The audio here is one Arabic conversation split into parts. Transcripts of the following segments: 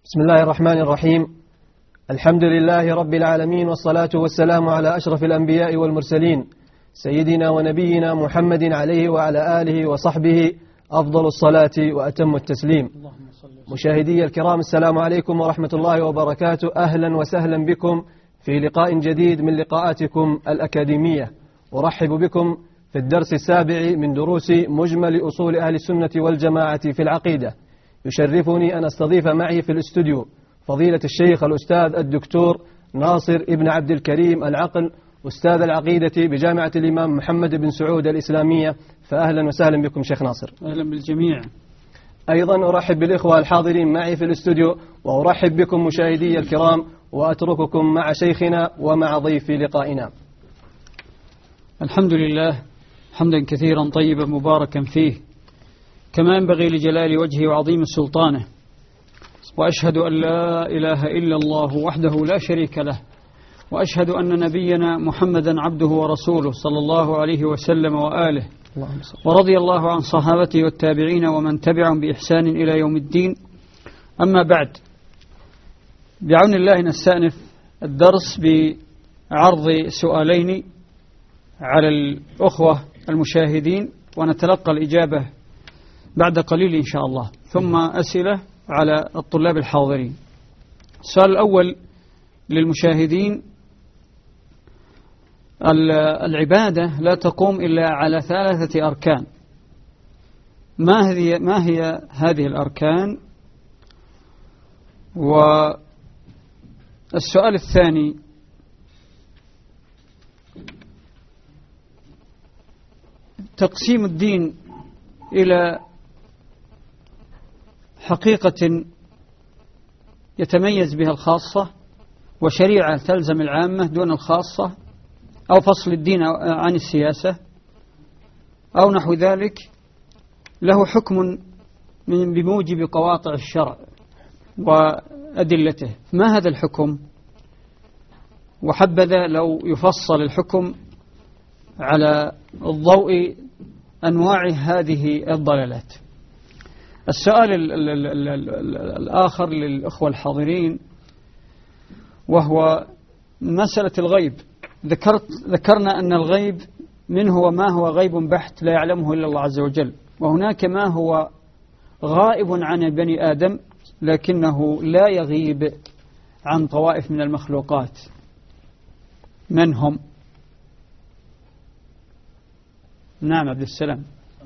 بسم الله الرحمن الرحيم. الحمد لله رب العالمين، والصلاة والسلام على أشرف الأنبياء والمرسلين سيدنا ونبينا محمد عليه وعلى آله وصحبه أفضل الصلاة وأتم التسليم. مشاهدي الكرام، السلام عليكم ورحمة الله وبركاته. أهلا وسهلا بكم في لقاء جديد من لقاءاتكم الأكاديمية. أرحب بكم في الدرس السابع من دروس مجمل أصول أهل السنة والجماعة في العقيدة. يشرفني أن أستضيف معي في الاستوديو فضيلة الشيخ الأستاذ الدكتور ناصر ابن عبد الكريم العقل، أستاذ العقيدة بجامعة الإمام محمد بن سعود الإسلامية. فأهلا وسهلا بكم شيخ ناصر. أهلا بالجميع. أيضا أرحب بالإخوة الحاضرين معي في الاستوديو، وأرحب بكم مشاهدي الكرام، وأترككم مع شيخنا ومع ضيف لقائنا. الحمد لله حمدا كثيرا طيبا مباركا فيه، كما ينبغي لجلال وجهه وعظيم سلطانه. وأشهد أن لا إله إلا الله وحده لا شريك له، وأشهد أن نبينا محمدا عبده ورسوله صلى الله عليه وسلم وآله، ورضي الله عن صحابته والتابعين ومن تبعهم بإحسان إلى يوم الدين. أما بعد، بعون الله نستأنف الدرس بعرض سؤالين على الأخوة المشاهدين، ونتلقى الإجابة بعد قليل إن شاء الله، ثم أسئلة على الطلاب الحاضرين. السؤال الأول للمشاهدين: العبادة لا تقوم إلا على 3 أركان، ما هي هذه الأركان؟ والسؤال الثاني: تقسيم الدين إلى حقيقة يتميز بها الخاصة، وشريعة تلزم العامة دون الخاصة، أو فصل الدين عن السياسة، أو نحو ذلك، له حكم بموجب قواطع الشرع وأدلته. ما هذا الحكم؟ وحبذا لو يفصل الحكم على الضوء أنواع هذه الضلالات. السؤال الآخر للأخوة الحاضرين، وهو مسألة الغيب. ذكرنا أن الغيب منه وما هو غيب بحت لا يعلمه إلا الله عز وجل، وهناك ما هو غائب عن بني آدم لكنه لا يغيب عن طوائف من المخلوقات. من هم؟ نعم عبد السلام.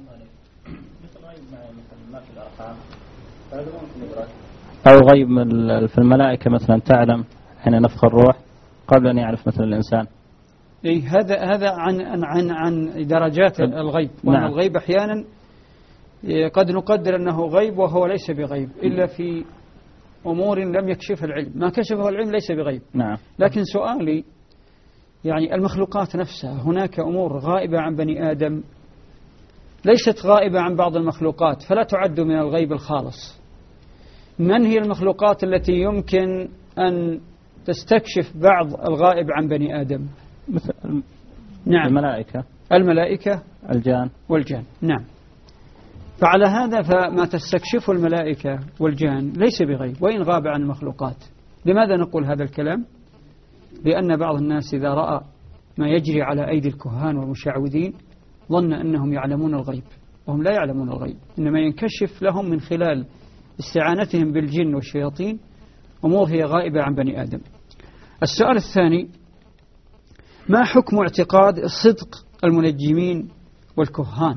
أو غيب في الملائكة مثلا تعلم حين نفخ الروح قبل أن يعرف مثل الإنسان. هذا عن درجات الغيب. وأن الغيب أحيانا قد نقدر أنه غيب وهو ليس بغيب إلا في أمور لم يكشفها العلم. ما كشفه العلم ليس بغيب. نعم. لكن سؤالي يعني المخلوقات نفسها، هناك أمور غائبة عن بني آدم ليست غائبة عن بعض المخلوقات، فلا تعد من الغيب الخالص. من هي المخلوقات التي يمكن أن تستكشف بعض الغائب عن بني آدم؟ مثل نعم، الملائكة الجان والجان. نعم. فعلى هذا فما تستكشف الملائكة والجان ليس بغيب وإن غاب عن المخلوقات. لماذا نقول هذا الكلام؟ لأن بعض الناس إذا رأى ما يجري على أيدي الكهان والمشعوذين ظن أنهم يعلمون الغيب، وهم لا يعلمون الغيب، إنما ينكشف لهم من خلال استعانتهم بالجن والشياطين أمور هي غائبة عن بني آدم. السؤال الثاني: ما حكم اعتقاد صدق المنجمين والكهان؟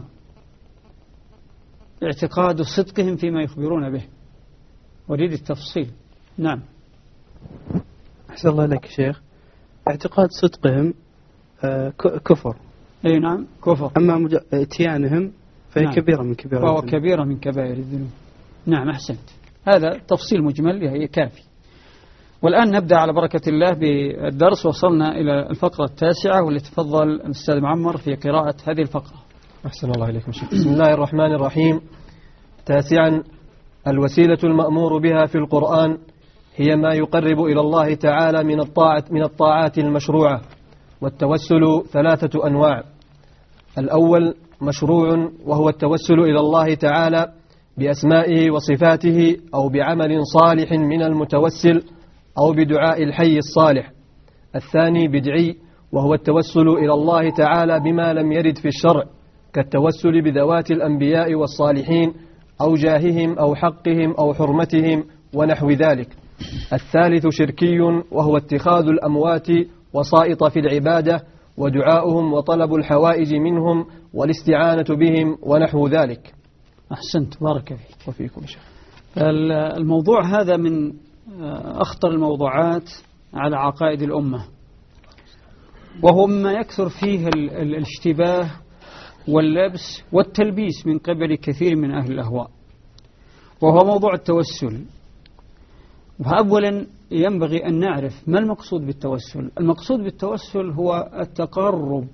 اعتقاد صدقهم فيما يخبرون به. أريد التفصيل. نعم. أحسن الله لك شيخ. اعتقاد صدقهم كفر. أي نعم كفر. أما اتيانهم فهي نعم. كبيرة من كبائر وهو كبيرة من كبائر الذنوب. نعم أحسنت. هذا تفصيل مجمل هي كافي. والآن نبدأ على بركة الله بالدرس. وصلنا إلى الفقرة 9، والتي تفضل الأستاذ معمر في قراءة هذه الفقرة. أحسن الله إليكم شيخ. بسم الله الرحمن الرحيم. 9: الوسيلة المأمور بها في القرآن هي ما يقرب إلى الله تعالى من الطاعات المشروعة. والتوسل 3 أنواع. الأول مشروع، وهو التوسل إلى الله تعالى بأسمائه وصفاته أو بعمل صالح من المتوسل أو بدعاء الحي الصالح. الثاني بدعي، وهو التوسل إلى الله تعالى بما لم يرد في الشرع، كالتوسل بذوات الأنبياء والصالحين أو جاههم أو حقهم أو حرمتهم ونحو ذلك. الثالث شركي، وهو اتخاذ الأموات وسائط في العبادة ودعاؤهم وطلب الحوائج منهم والاستعانة بهم ونحو ذلك. أحسنت، بارك فيك وفيكم شيخ. الموضوع هذا من أخطر الموضوعات على عقائد الأمة، وهو مما يكثر فيه الاشتباه واللبس والتلبيس من قبل كثير من أهل الأهواء، وهو موضوع التوسل. وأولا ينبغي أن نعرف ما المقصود بالتوسل. المقصود بالتوسل هو التقرب،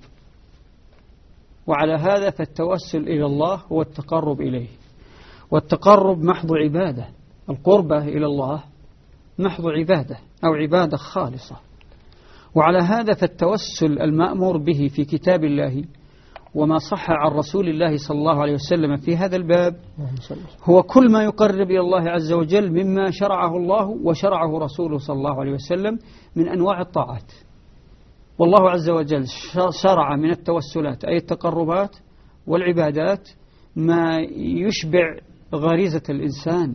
وعلى هذا فالتوسل إلى الله هو التقرب إليه، والتقرب محض عبادة. القربة إلى الله محض عبادة أو عبادة خالصة، وعلى هذا فالتوسل المأمور به في كتاب الله وما صح عن رسول الله صلى الله عليه وسلم في هذا الباب هو كل ما يقرب إلى الله عز وجل مما شرعه الله وشرعه رسوله صلى الله عليه وسلم من أنواع الطاعات. والله عز وجل شرع من التوسلات أي التقربات والعبادات ما يشبع غريزة الإنسان،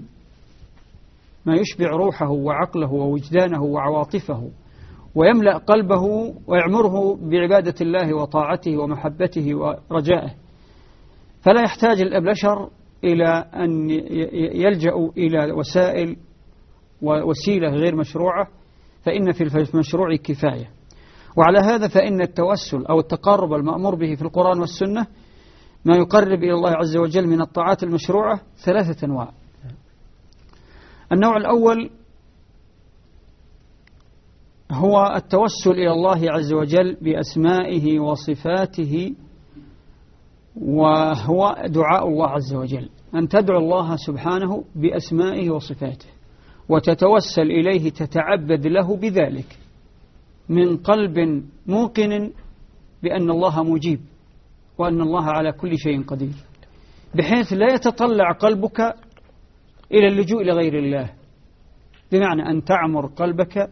ما يشبع روحه وعقله ووجدانه وعواطفه، ويملأ قلبه ويعمره بعبادة الله وطاعته ومحبته ورجائه. فلا يحتاج البشر إلى أن يلجأوا إلى وسائل ووسيلة غير مشروعة، فإن في المشروع كفاية. وعلى هذا فإن التوسل أو التقرب المأمور به في القرآن والسنة ما يقرب إلى الله عز وجل من الطاعات المشروعة 3 أنواع. النوع الأول هو التوسل إلى الله عز وجل بأسمائه وصفاته، وهو دعاء الله عز وجل، أن تدعو الله سبحانه بأسمائه وصفاته وتتوسل إليه، تتعبد له بذلك من قلب موقن بأن الله مجيب وأن الله على كل شيء قدير، بحيث لا يتطلع قلبك إلى اللجوء لغير الله، بمعنى أن تعمر قلبك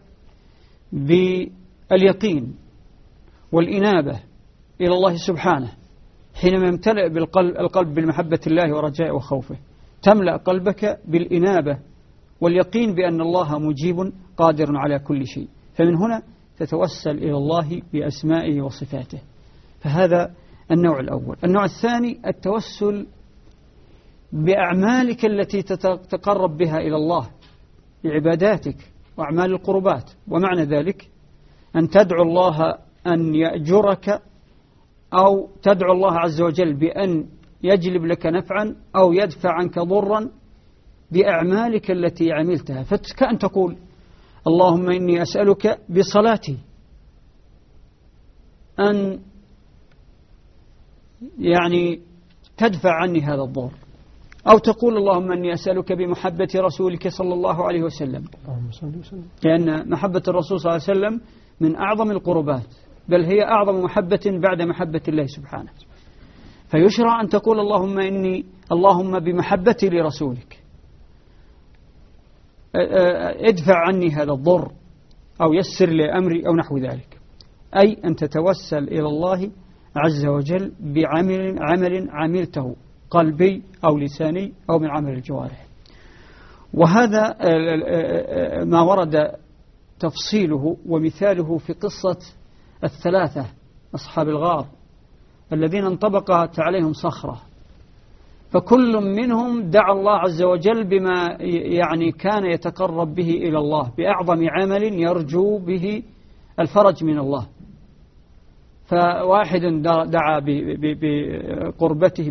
باليقين والإنابة إلى الله سبحانه. حينما يمتلئ القلب بالمحبة الله ورجائه وخوفه، تملأ قلبك بالإنابة واليقين بأن الله مجيب قادر على كل شيء، فمن هنا تتوسل إلى الله بأسمائه وصفاته. فهذا النوع الأول. النوع الثاني التوسل بأعمالك التي تتقرب بها إلى الله، بعباداتك وأعمال القربات. ومعنى ذلك أن تدعو الله أن يأجرك، أو تدعو الله عز وجل بأن يجلب لك نفعا أو يدفع عنك ضرا بأعمالك التي عملتها. فكأن تقول اللهم إني أسألك بصلاتي أن تدفع عني هذا الضر، أو تقول اللهم إني أسألك بمحبة رسولك صلى الله عليه وسلم، لأن محبة الرسول صلى الله عليه وسلم من أعظم القربات، بل هي أعظم محبة بعد محبة الله سبحانه. فيشرع أن تقول اللهم بمحبتي لرسولك ادفع عني هذا الضر أو يسر لي أمري أو نحو ذلك، أي أن تتوسل إلى الله عز وجل بعمل عملته قلبي أو لساني أو من عمل الجوارح. وهذا ما ورد تفصيله ومثاله في قصة 3 أصحاب الغار الذين انطبقت عليهم صخرة، فكل منهم دعا الله عز وجل بما كان يتقرب به إلى الله بأعظم عمل يرجو به الفرج من الله. فواحد دعا بقربته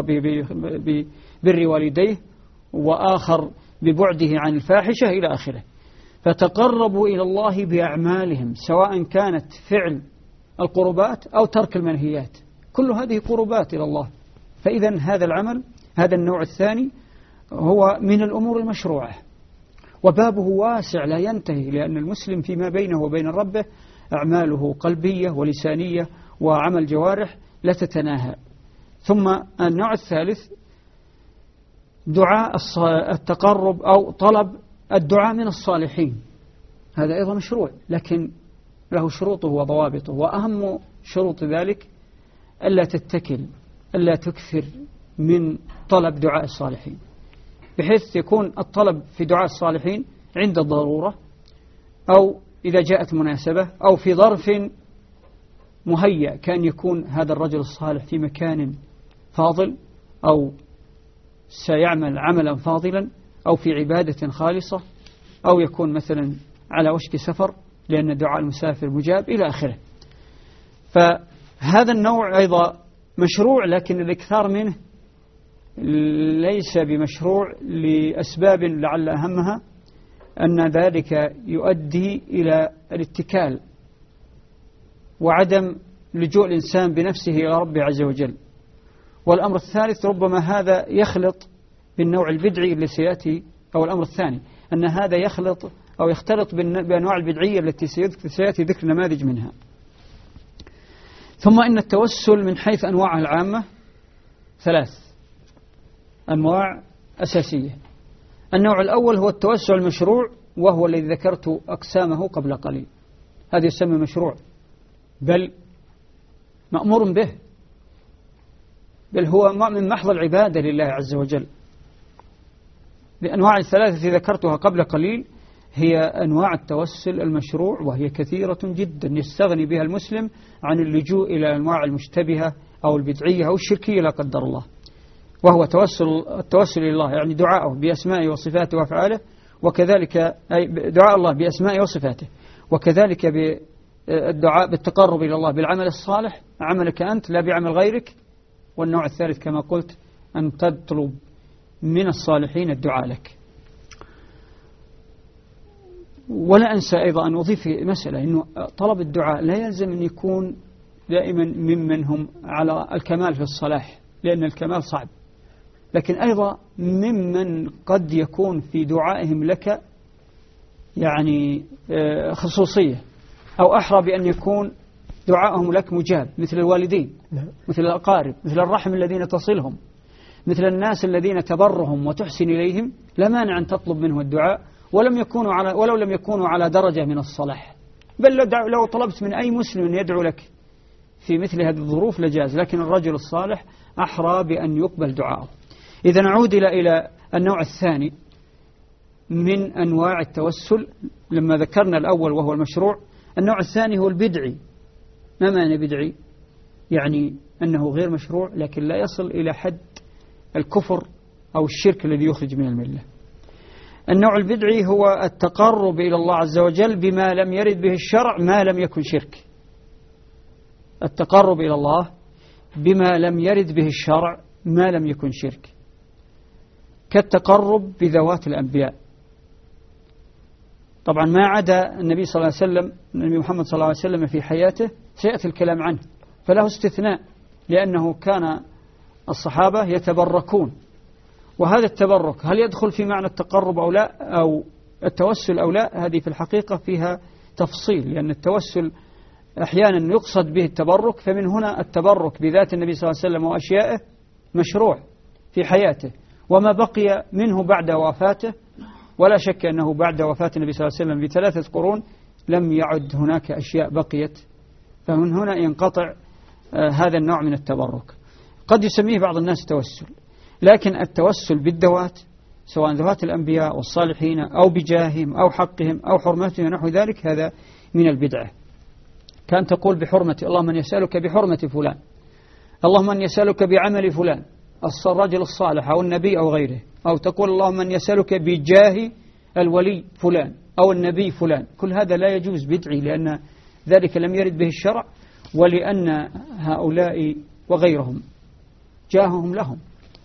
ببر والديه، وآخر ببعده عن الفاحشة إلى آخره. فتقربوا إلى الله بأعمالهم، سواء كانت فعل القربات أو ترك المنهيات، كل هذه قربات إلى الله. فإذا هذا العمل، هذا النوع الثاني، هو من الأمور المشروعة، وبابه واسع لا ينتهي، لأن المسلم فيما بينه وبين ربه أعماله قلبية ولسانية وعمل جوارح لا تتناهى. ثم النوع الثالث دعاء التقرب أو طلب الدعاء من الصالحين، هذا أيضا مشروع، لكن له شروطه وضوابطه، وأهم شروط ذلك ألا تتكل، ألا تكثر من طلب دعاء الصالحين، بحيث يكون الطلب في دعاء الصالحين عند الضرورة، أو إذا جاءت مناسبة، أو في ظرف مهيأ، كان يكون هذا الرجل الصالح في مكان فاضل، أو سيعمل عملا فاضلا، أو في عبادة خالصة، أو يكون مثلا على وشك سفر لأن دعاء المسافر مجاب إلى آخره. فهذا النوع أيضا مشروع، لكن الإكثار منه ليس بمشروع لأسباب لعل أهمها أن ذلك يؤدي إلى الاتكال وعدم لجوء الإنسان بنفسه إلى ربه عز وجل. والأمر الثالث ربما هذا يخلط بالنوع البدعي اللي سيأتي، أو الأمر الثاني أن هذا يخلط أو يختلط بأنواع البدعية التي سيأتي ذكر نماذج منها. ثم إن التوسل من حيث أنواعه العامة 3 أنواع أساسية. النوع الأول هو التوسل المشروع، وهو الذي ذكرت أقسامه قبل قليل، هذا يسمى مشروع، بل مأمور به، بل هو من محض العبادة لله عز وجل. الأنواع ال3 التي ذكرتها قبل قليل هي أنواع التوسل المشروع، وهي كثيرة جدا يستغني بها المسلم عن اللجوء إلى الأنواع المشتبهة أو البدعية أو الشركية لا قدر الله، وهو التوسل إلى الله، يعني دعاءه بأسمائه وصفاته وأفعاله، وكذلك أي دعاء الله بأسمائه وصفاته، وكذلك بالدعاء بالتقرب إلى الله بالعمل الصالح، عملك أنت لا بعمل غيرك. والنوع الثالث كما قلت أن تطلب من الصالحين الدعاء لك. ولا أنسى أيضا أن أضيف مسألة، أنه طلب الدعاء لا يلزم أن يكون دائما ممن هم على الكمال في الصلاح، لأن الكمال صعب، لكن أيضا ممن قد يكون في دعائهم لك يعني خصوصية، أو أحرى بأن يكون دعائهم لك مجاب، مثل الوالدين، مثل الأقارب، مثل الرحم الذين تصلهم، مثل الناس الذين تبرهم وتحسن إليهم، لا مانع أن تطلب منه الدعاء ولو لم يكونوا على درجة من الصلاح، بل لو طلبت من أي مسلم يدعو لك في مثل هذه الظروف لجاز، لكن الرجل الصالح أحرى بأن يقبل دعاءه. إذا نعود إلى النوع الثاني من أنواع التوسل، لما ذكرنا الأول وهو المشروع، النوع الثاني هو البدعي. ما معنى بدعي؟ يعني أنه غير مشروع، لكن لا يصل إلى حد الكفر أو الشرك الذي يخرج من الملة. النوع البدعي هو التقرب إلى الله عز وجل بما لم يرد به الشرع ما لم يكن شرك. التقرب إلى الله بما لم يرد به الشرع ما لم يكن شرك، كالتقرب بذوات الأنبياء. طبعا ما عدا النبي صلى الله عليه وسلم، النبي محمد صلى الله عليه وسلم في حياته سيأتي الكلام عنه، فله استثناء، لأنه كان الصحابة يتبركون، وهذا التبرك هل يدخل في معنى التقرب أو لا، أو التوسل أو لا؟ هذه في الحقيقة فيها تفصيل، لأن التوسل أحيانا يقصد به التبرك، فمن هنا التبرك بذات النبي صلى الله عليه وسلم وأشيائه مشروع في حياته، وما بقي منه بعد وفاته، ولا شك أنه بعد وفاة النبي صلى الله عليه وسلم ب3 قرون لم يعد هناك أشياء بقيت، فمن هنا ينقطع هذا النوع من التبرك. قد يسميه بعض الناس توسل، لكن التوسل بالذوات، سواء ذوات الأنبياء والصالحين أو بجاههم أو حقهم أو حرمتهم ونحو ذلك، هذا من البدعة. كان تقول بحرمة اللهم من يسألك بحرمة فلان، اللهم من يسألك بعمل فلان الرجل الصالح أو النبي أو غيره، أو تقول اللهم من يسألك بجاه الولي فلان أو النبي فلان. كل هذا لا يجوز، بدعي، لأن ذلك لم يرد به الشرع، ولأن هؤلاء وغيرهم جاههم لهم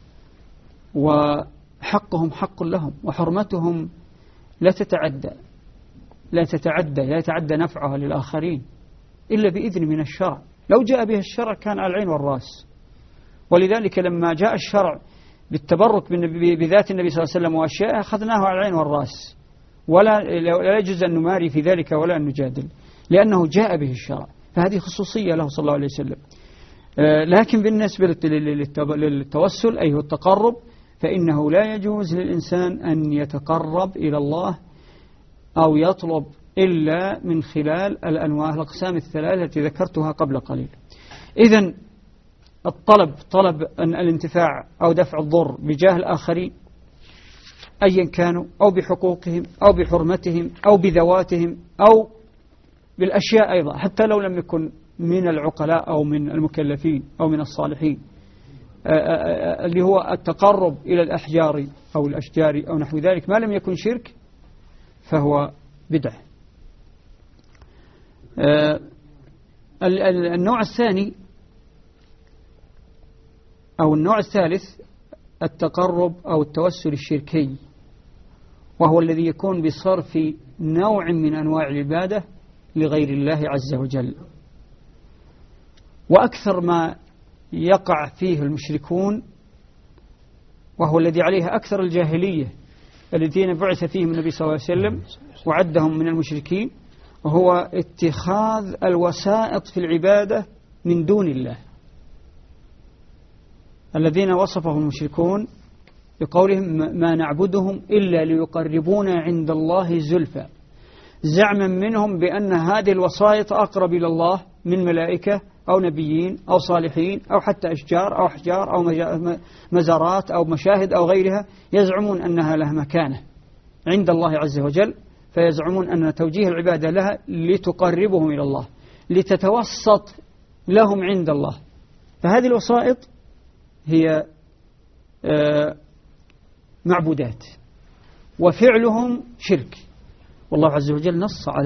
وحقهم حق لهم، وحرمتهم لا يتعدى نفعها للآخرين إلا بإذن من الشرع. لو جاء به الشرع كان على العين والرأس. ولذلك لما جاء الشرع بالتبرك بذات النبي صلى الله عليه وسلم وأشياء أخذناه على العين والرأس، ولا يجوز أن نماري في ذلك ولا أن نجادل، لأنه جاء به الشرع، فهذه خصوصية له صلى الله عليه وسلم. لكن بالنسبة للتوسل، أي هو التقرب فإنه لا يجوز للإنسان أن يتقرب إلى الله أو يطلب إلا من خلال الأنواع الأقسام الثلاثة التي ذكرتها قبل قليل. إذن طلب أن الانتفاع أو دفع الضر بجاه الآخرين أيا كانوا، أو بحقوقهم أو بحرمتهم أو بذواتهم أو بالأشياء أيضا، حتى لو لم يكن من العقلاء أو من المكلفين أو من الصالحين، اللي هو التقرب إلى الأحجار أو الأشجار أو نحو ذلك، ما لم يكن شرك فهو بدعة. النوع الثاني أو النوع الثالث التقرب أو التوسل الشركي، وهو الذي يكون بصرف نوع من أنواع العبادة لغير الله عز وجل. وأكثر ما يقع فيه المشركون، وهو الذي عليه أكثر الجاهلية الذين بعث فيهم النبي صلى الله عليه وسلم وعدهم من المشركين، وهو اتخاذ الوسائط في العبادة من دون الله، الذين وصفهم المشركون بقولهم ما نعبدهم إلا ليقربونا عند الله زلفى، زعما منهم بأن هذه الوسائط أقرب إلى الله من ملائكة أو نبيين أو صالحين أو حتى أشجار أو أحجار أو مزارات أو مشاهد أو غيرها، يزعمون أنها لها مكانة عند الله عز وجل، فيزعمون أن توجيه العبادة لها لتقربهم إلى الله، لتتوسط لهم عند الله. فهذه الوسائط هي معبودات، وفعلهم شرك، والله عز وجل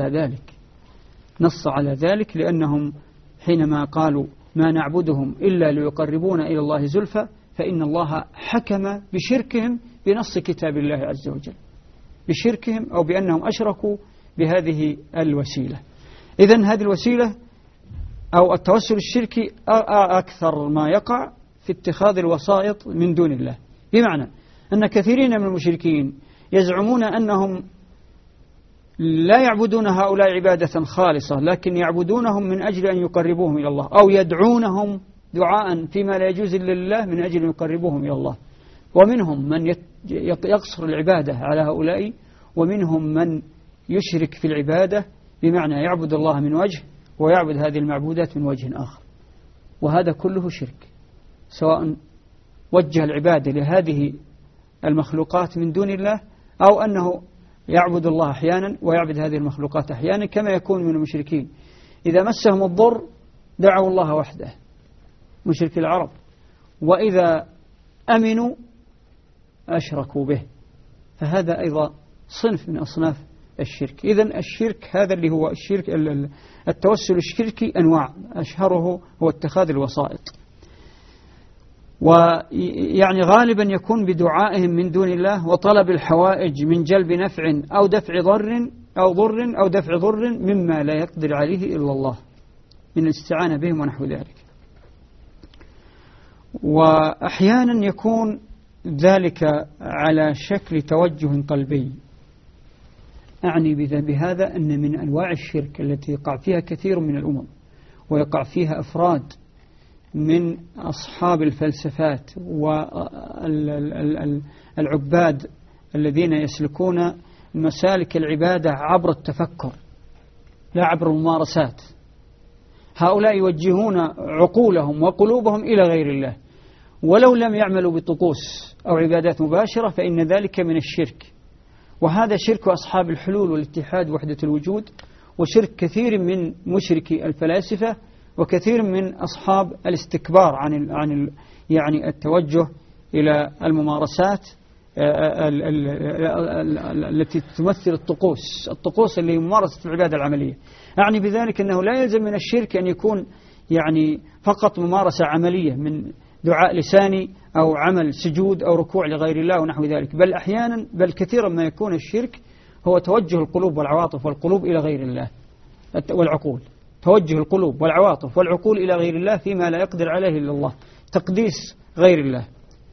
نص على ذلك لأنهم حينما قالوا ما نعبدهم إلا ليقربونا إلى الله زلفى، فإن الله حكم بشركهم بنص كتاب الله عز وجل، بشركهم أو بأنهم أشركوا بهذه الوسيلة. إذن هذه الوسيلة أو التوسل الشركي أكثر ما يقع في اتخاذ الوسائط من دون الله، بمعنى أن كثيرين من المشركين يزعمون أنهم لا يعبدون هؤلاء عبادة خالصة، لكن يعبدونهم من أجل أن يقربوهم إلى الله، أو يدعونهم دعاء فيما لا يجوز إلا لله من أجل أن يقربوهم إلى الله. ومنهم من يقصر العبادة على هؤلاء، ومنهم من يشرك في العبادة، بمعنى يعبد الله من وجه ويعبد هذه المعبودات من وجه آخر، وهذا كله شرك، سواء وجه العبادة لهذه المخلوقات من دون الله، أو أنه يعبد الله أحيانا ويعبد هذه المخلوقات أحيانا، كما يكون من المشركين إذا مسهم الضر دعوا الله وحده، مشرك العرب، وإذا أمنوا أشركوا به، فهذا أيضا صنف من أصناف الشرك. إذن الشرك هذا اللي هو الشرك التوسل الشركي أنواع، أشهره هو اتخاذ الوسائط، ويعني غالبا يكون بدعائهم من دون الله وطلب الحوائج من جلب نفع أو دفع ضر أو دفع ضر مما لا يقدر عليه إلا الله، من الاستعانة بهم ونحو ذلك. وأحيانا يكون ذلك على شكل توجه قلبي. أعني بهذا أن من أنواع الشرك التي يقع فيها كثير من الأمم، ويقع فيها أفراد من أصحاب الفلسفات والعباد الذين يسلكون مسالك العبادة عبر التفكر لا عبر الممارسات. هؤلاء يوجهون عقولهم وقلوبهم إلى غير الله، ولو لم يعملوا بطقوس أو عبادات مباشرة فإن ذلك من الشرك، وهذا شرك أصحاب الحلول والاتحاد وحدة الوجود، وشرك كثير من مشركي الفلاسفة، وكثير من أصحاب الاستكبار عن يعني التوجه إلى الممارسات التي تمثل الطقوس اللي ممارسة العبادة العملية. أعني بذلك أنه لا يلزم من الشرك أن يكون يعني فقط ممارسة عملية من دعاء لساني أو عمل سجود أو ركوع لغير الله ونحو ذلك، بل أحيانا كثيرا ما يكون الشرك هو توجه القلوب والعواطف والقلوب إلى غير الله والعقول، توجه القلوب والعواطف والعقول إلى غير الله فيما لا يقدر عليه إلا الله، تقديس غير الله.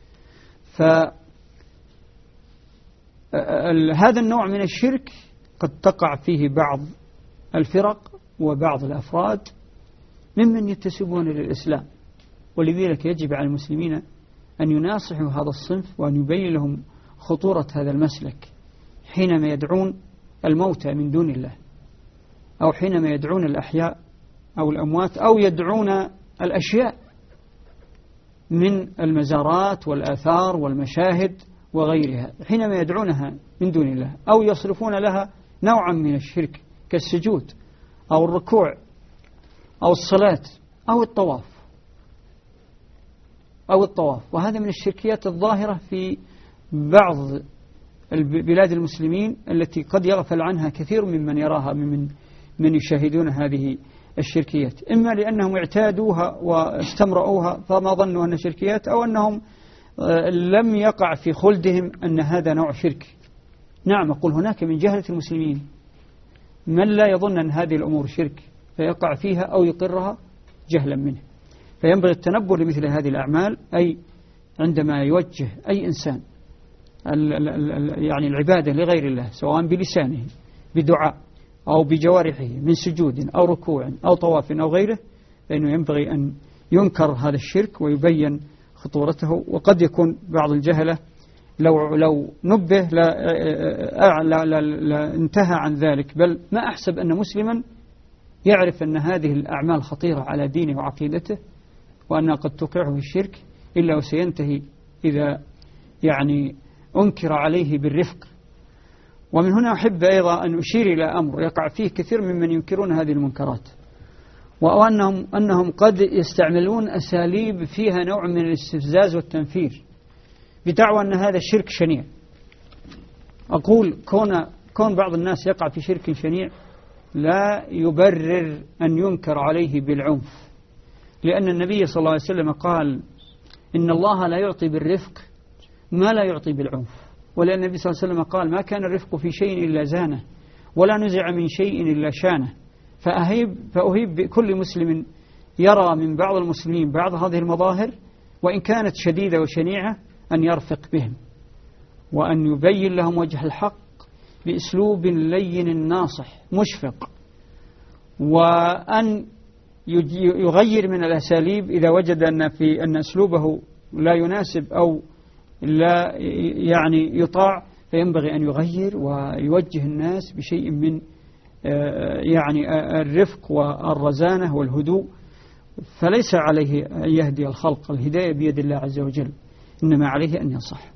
هذا النوع من الشرك قد تقع فيه بعض الفرق وبعض الأفراد ممن ينتسبون للإسلام، ولذلك يجب على المسلمين أن يناصحوا هذا الصنف وأن يبين لهم خطورة هذا المسلك حينما يدعون الموتى من دون الله، أو حينما يدعون الأحياء أو الأموات، أو يدعون الأشياء من المزارات والآثار والمشاهد وغيرها، حينما يدعونها من دون الله أو يصرفون لها نوعا من الشرك كالسجود أو الركوع أو الصلاة أو الطواف. وهذا من الشركيات الظاهرة في بعض بلاد المسلمين التي قد يغفل عنها كثير ممن يراها من يشاهدون هذه الشركيات، إما لأنهم اعتادوها واستمرؤوها فما ظنوا أنها شركيات، أو أنهم لم يقع في خلدهم أن هذا نوع شرك. نعم، أقول هناك من جهلة المسلمين من لا يظن أن هذه الأمور شرك فيقع فيها أو يقرها جهلا منه. فينبغي التنبه لمثل هذه الأعمال، أي عندما يوجه أي إنسان يعني العبادة لغير الله سواء بلسانه بدعاء أو بجوارحه من سجود أو ركوع أو طواف أو غيره، فإنه ينبغي أن ينكر هذا الشرك ويبين خطورته. وقد يكون بعض الجهلة لو نبه لا انتهى عن ذلك، بل ما أحسب أن مسلما يعرف أن هذه الأعمال خطيرة على دينه وعقيدته وأنها قد توقعه في الشرك، إلا وسينتهي إذا يعني أنكر عليه بالرفق. ومن هنا أحب أيضا أن أشير إلى أمر يقع فيه كثير ممن ينكرون هذه المنكرات، وأنهم قد يستعملون أساليب فيها نوع من الاستفزاز والتنفير بدعوى أن هذا الشرك شنيع. أقول كون بعض الناس يقع في شرك شنيع لا يبرر أن ينكر عليه بالعنف، لأن النبي صلى الله عليه وسلم قال إن الله لا يعطي بالرفق ما لا يعطي بالعنف، ولأن النبي صلى الله عليه وسلم قال ما كان الرفق في شيء إلا زانه ولا نزع من شيء إلا شانه. فأهيب بكل مسلم يرى من بعض المسلمين بعض هذه المظاهر وإن كانت شديدة وشنيعة أن يرفق بهم وأن يبين لهم وجه الحق بأسلوب لين ناصح مشفق، وأن يغير من الأساليب إذا وجد أن أسلوبه لا يناسب أو لا يعني يطاع، فينبغي أن يغير ويوجه الناس بشيء من يعني الرفق والرزانة والهدوء. فليس عليه أن يهدي الخلق، الهداية بيد الله عز وجل، إنما عليه أن ينصح.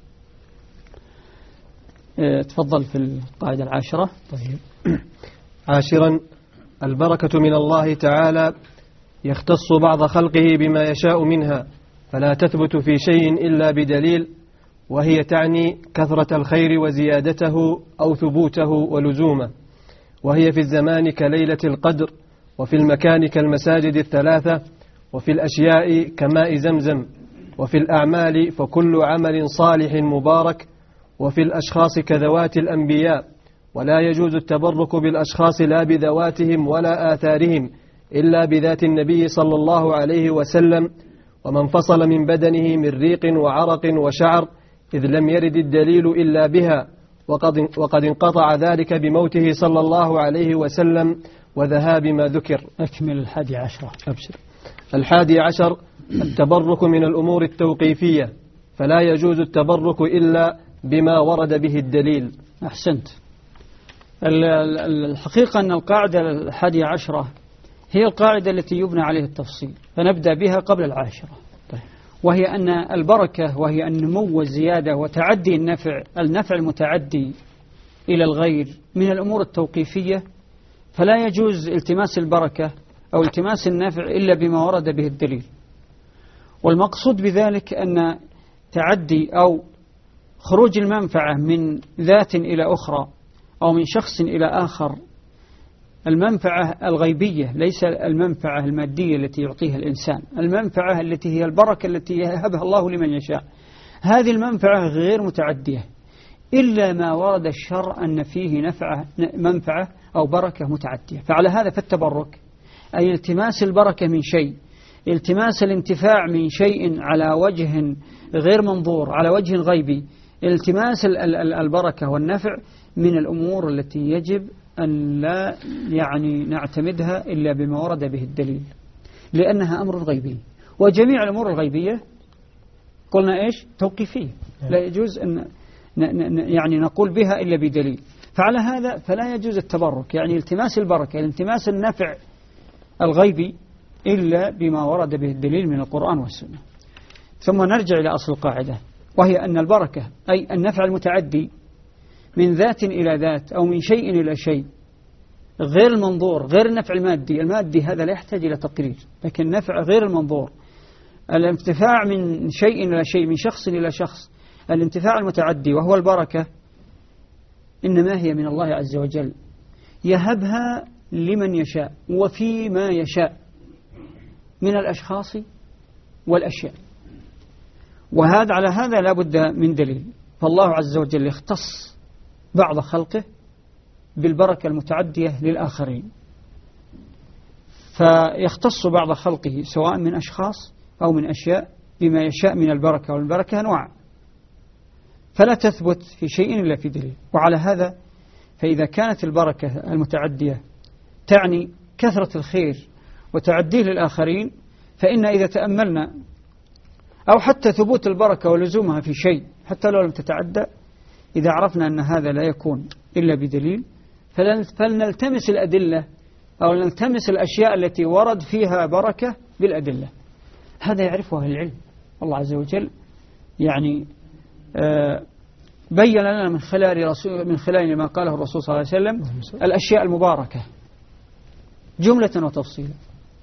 تفضل في القاعدة 10. طيب. 10 البركة من الله تعالى يختص بعض خلقه بما يشاء منها فلا تثبت في شيء إلا بدليل، وهي تعني كثرة الخير وزيادته أو ثبوته ولزومه، وهي في الزمان كليلة القدر، وفي المكان كالمساجد الثلاثة، وفي الأشياء كماء زمزم، وفي الأعمال فكل عمل صالح مبارك، وفي الأشخاص كذوات الأنبياء، ولا يجوز التبرك بالأشخاص لا بذواتهم ولا آثارهم إلا بذات النبي صلى الله عليه وسلم، ومن فصل من بدنه من ريق وعرق وشعر إذ لم يرد الدليل إلا بها، وقد انقطع ذلك بموته صلى الله عليه وسلم وذهاب ما ذكر. أكمل 11. أبشر. 11 التبرك من الأمور التوقيفية، فلا يجوز التبرك إلا بما ورد به الدليل. أحسنت. الحقيقة أن القاعدة 11 هي القاعدة التي يبنى عليها التفصيل، فنبدأ بها قبل 10. وهي أن البركة وهي النمو والزيادة وتعدي النفع المتعدي إلى الغير من الأمور التوقيفية، فلا يجوز التماس البركة أو التماس النفع إلا بما ورد به الدليل. والمقصود بذلك أن تعدي أو خروج المنفعة من ذات إلى أخرى أو من شخص إلى آخر، المنفعة الغيبية ليس المنفعة المادية التي يعطيها الإنسان، المنفعة التي هي البركة التي يهبها الله لمن يشاء، هذه المنفعة غير متعدية إلا ما ورد الشرع أن فيه منفعة أو بركة متعدية. فعلى هذا فالتبرك أي التماس البركة من شيء، التماس الانتفاع من شيء على وجه غير منظور على وجه غيبي، التماس البركة والنفع من الأمور التي يجب أن لا يعني نعتمدها إلا بما ورد به الدليل، لأنها أمر غيبي. وجميع الأمور الغيبية قلنا إيش؟ توقيفية، لا يجوز أن يعني نقول بها إلا بدليل. فعلى هذا فلا يجوز التبرك، يعني التماس البركة، التماس النفع الغيبي، إلا بما ورد به الدليل من القرآن والسنة. ثم نرجع إلى أصل القاعدة، وهي أن البركة أي النفع المتعدي من ذات إلى ذات أو من شيء إلى شيء، غير المنظور، غير النفع المادي. المادي هذا لا يحتاج إلى تقرير، لكن النفع غير المنظور، الانتفاع من شيء إلى شيء، من شخص إلى شخص، الانتفاع المتعدي وهو البركة، إنما هي من الله عز وجل، يهبها لمن يشاء وفيما يشاء من الأشخاص والأشياء. وهذا على هذا لا بد من دليل. فالله عز وجل يختص بعض خلقه بالبركة المتعدية للآخرين، فيختص بعض خلقه سواء من أشخاص أو من أشياء بما يشاء من البركة، والبركة أنواع، فلا تثبت في شيء إلا في دليل. وعلى هذا فإذا كانت البركة المتعدية تعني كثرة الخير وتعديه للآخرين، فإن إذا تأملنا أو حتى ثبوت البركة ولزومها في شيء حتى لو لم تتعدى، إذا عرفنا أن هذا لا يكون إلا بدليل، فلنلتمس الأدلة أو نلتمس الأشياء التي ورد فيها بركة بالأدلة. هذا يعرفه أهل العلم. الله عز وجل يعني بين لنا من خلال ما قاله الرسول صلى الله عليه وسلم الأشياء المباركة جملة وتفصيلا.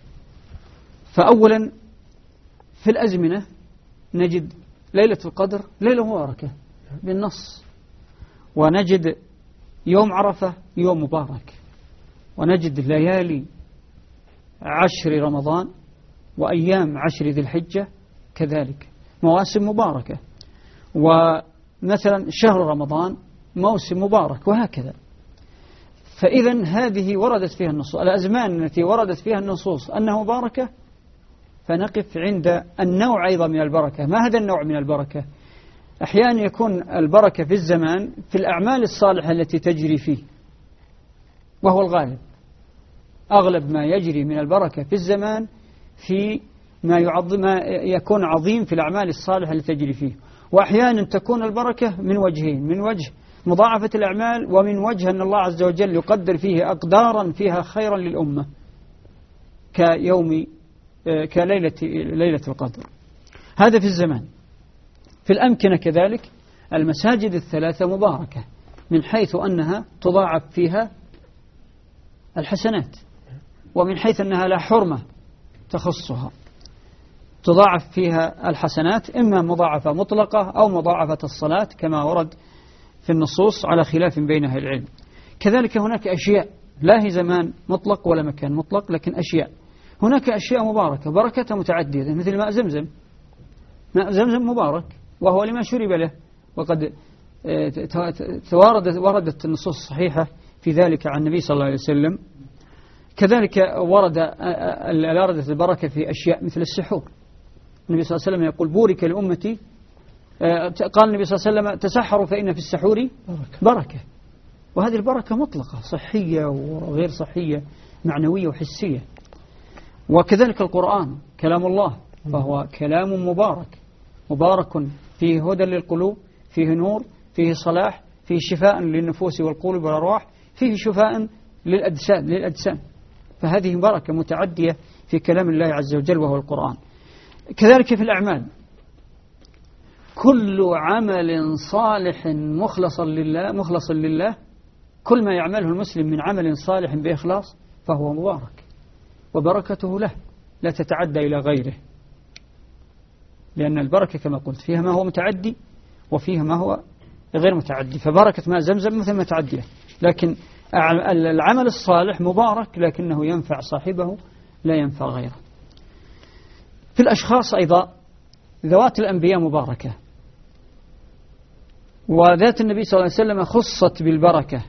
فأولا في الأزمنة نجد ليلة القدر ليلة مباركة بالنص، ونجد يوم عرفة يوم مبارك، ونجد ليالي 10 رمضان وأيام 10 ذي الحجة كذلك مواسم مباركة، ومثلا شهر رمضان موسم مبارك، وهكذا. فإذا هذه وردت فيها النصوص، الأزمان التي وردت فيها النصوص أنها مباركة، فنقف عند النوع أيضا من البركة. ما هذا النوع من البركة؟ أحيانا يكون البركة في الزمان في الأعمال الصالحة التي تجري فيه، وهو الغالب. أغلب ما يجري من البركة في الزمان في ما يكون عظيم في الأعمال الصالحة التي تجري فيه. وأحيانا تكون البركة من وجهين: من وجه مضاعفة الأعمال، ومن وجه أن الله عز وجل يقدر فيه أقدارا فيها خيرا للأمة، كليلة القدر. هذا في الزمان. في الأمكنة كذلك المساجد الثلاثة مباركة من حيث أنها تضاعف فيها الحسنات، ومن حيث أنها لا حرمة تخصها، تضاعف فيها الحسنات، إما مضاعفة مطلقة أو مضاعفة الصلاة كما ورد في النصوص على خلاف بين أهل العلم. كذلك هناك أشياء لا هي زمان مطلق ولا مكان مطلق، لكن أشياء، هناك أشياء مباركة بركتها متعددة، مثل ماء زمزم. ماء زمزم مبارك وهو لما شرب له، وقد وردت النصوص الصحيحة في ذلك عن النبي صلى الله عليه وسلم. كذلك وردت البركة في أشياء مثل السحور. النبي صلى الله عليه وسلم يقول: بورك لأمتي. قال النبي صلى الله عليه وسلم: تسحروا فإن في السحور بركة. وهذه البركة مطلقة، صحية وغير صحية، معنوية وحسية. وكذلك القرآن كلام الله، فهو كلام مبارك فيه هدى للقلوب، فيه نور، فيه صلاح، فيه شفاء للنفوس والقلوب والأرواح، فيه شفاء للأجسام. فهذه بركة متعدية في كلام الله عز وجل وهو القرآن. كذلك في الأعمال، كل عمل صالح مخلص لله، كل ما يعمله المسلم من عمل صالح بإخلاص فهو مبارك، وبركته له لا تتعدى إلى غيره، لأن البركة كما قلت فيها ما هو متعدي وفيها ما هو غير متعدي. فبركة ماء زمزم مثل متعدية، لكن العمل الصالح مبارك لكنه ينفع صاحبه لا ينفع غيره. في الأشخاص أيضا ذوات الأنبياء مباركة، وذات النبي صلى الله عليه وسلم خصت بالبركة،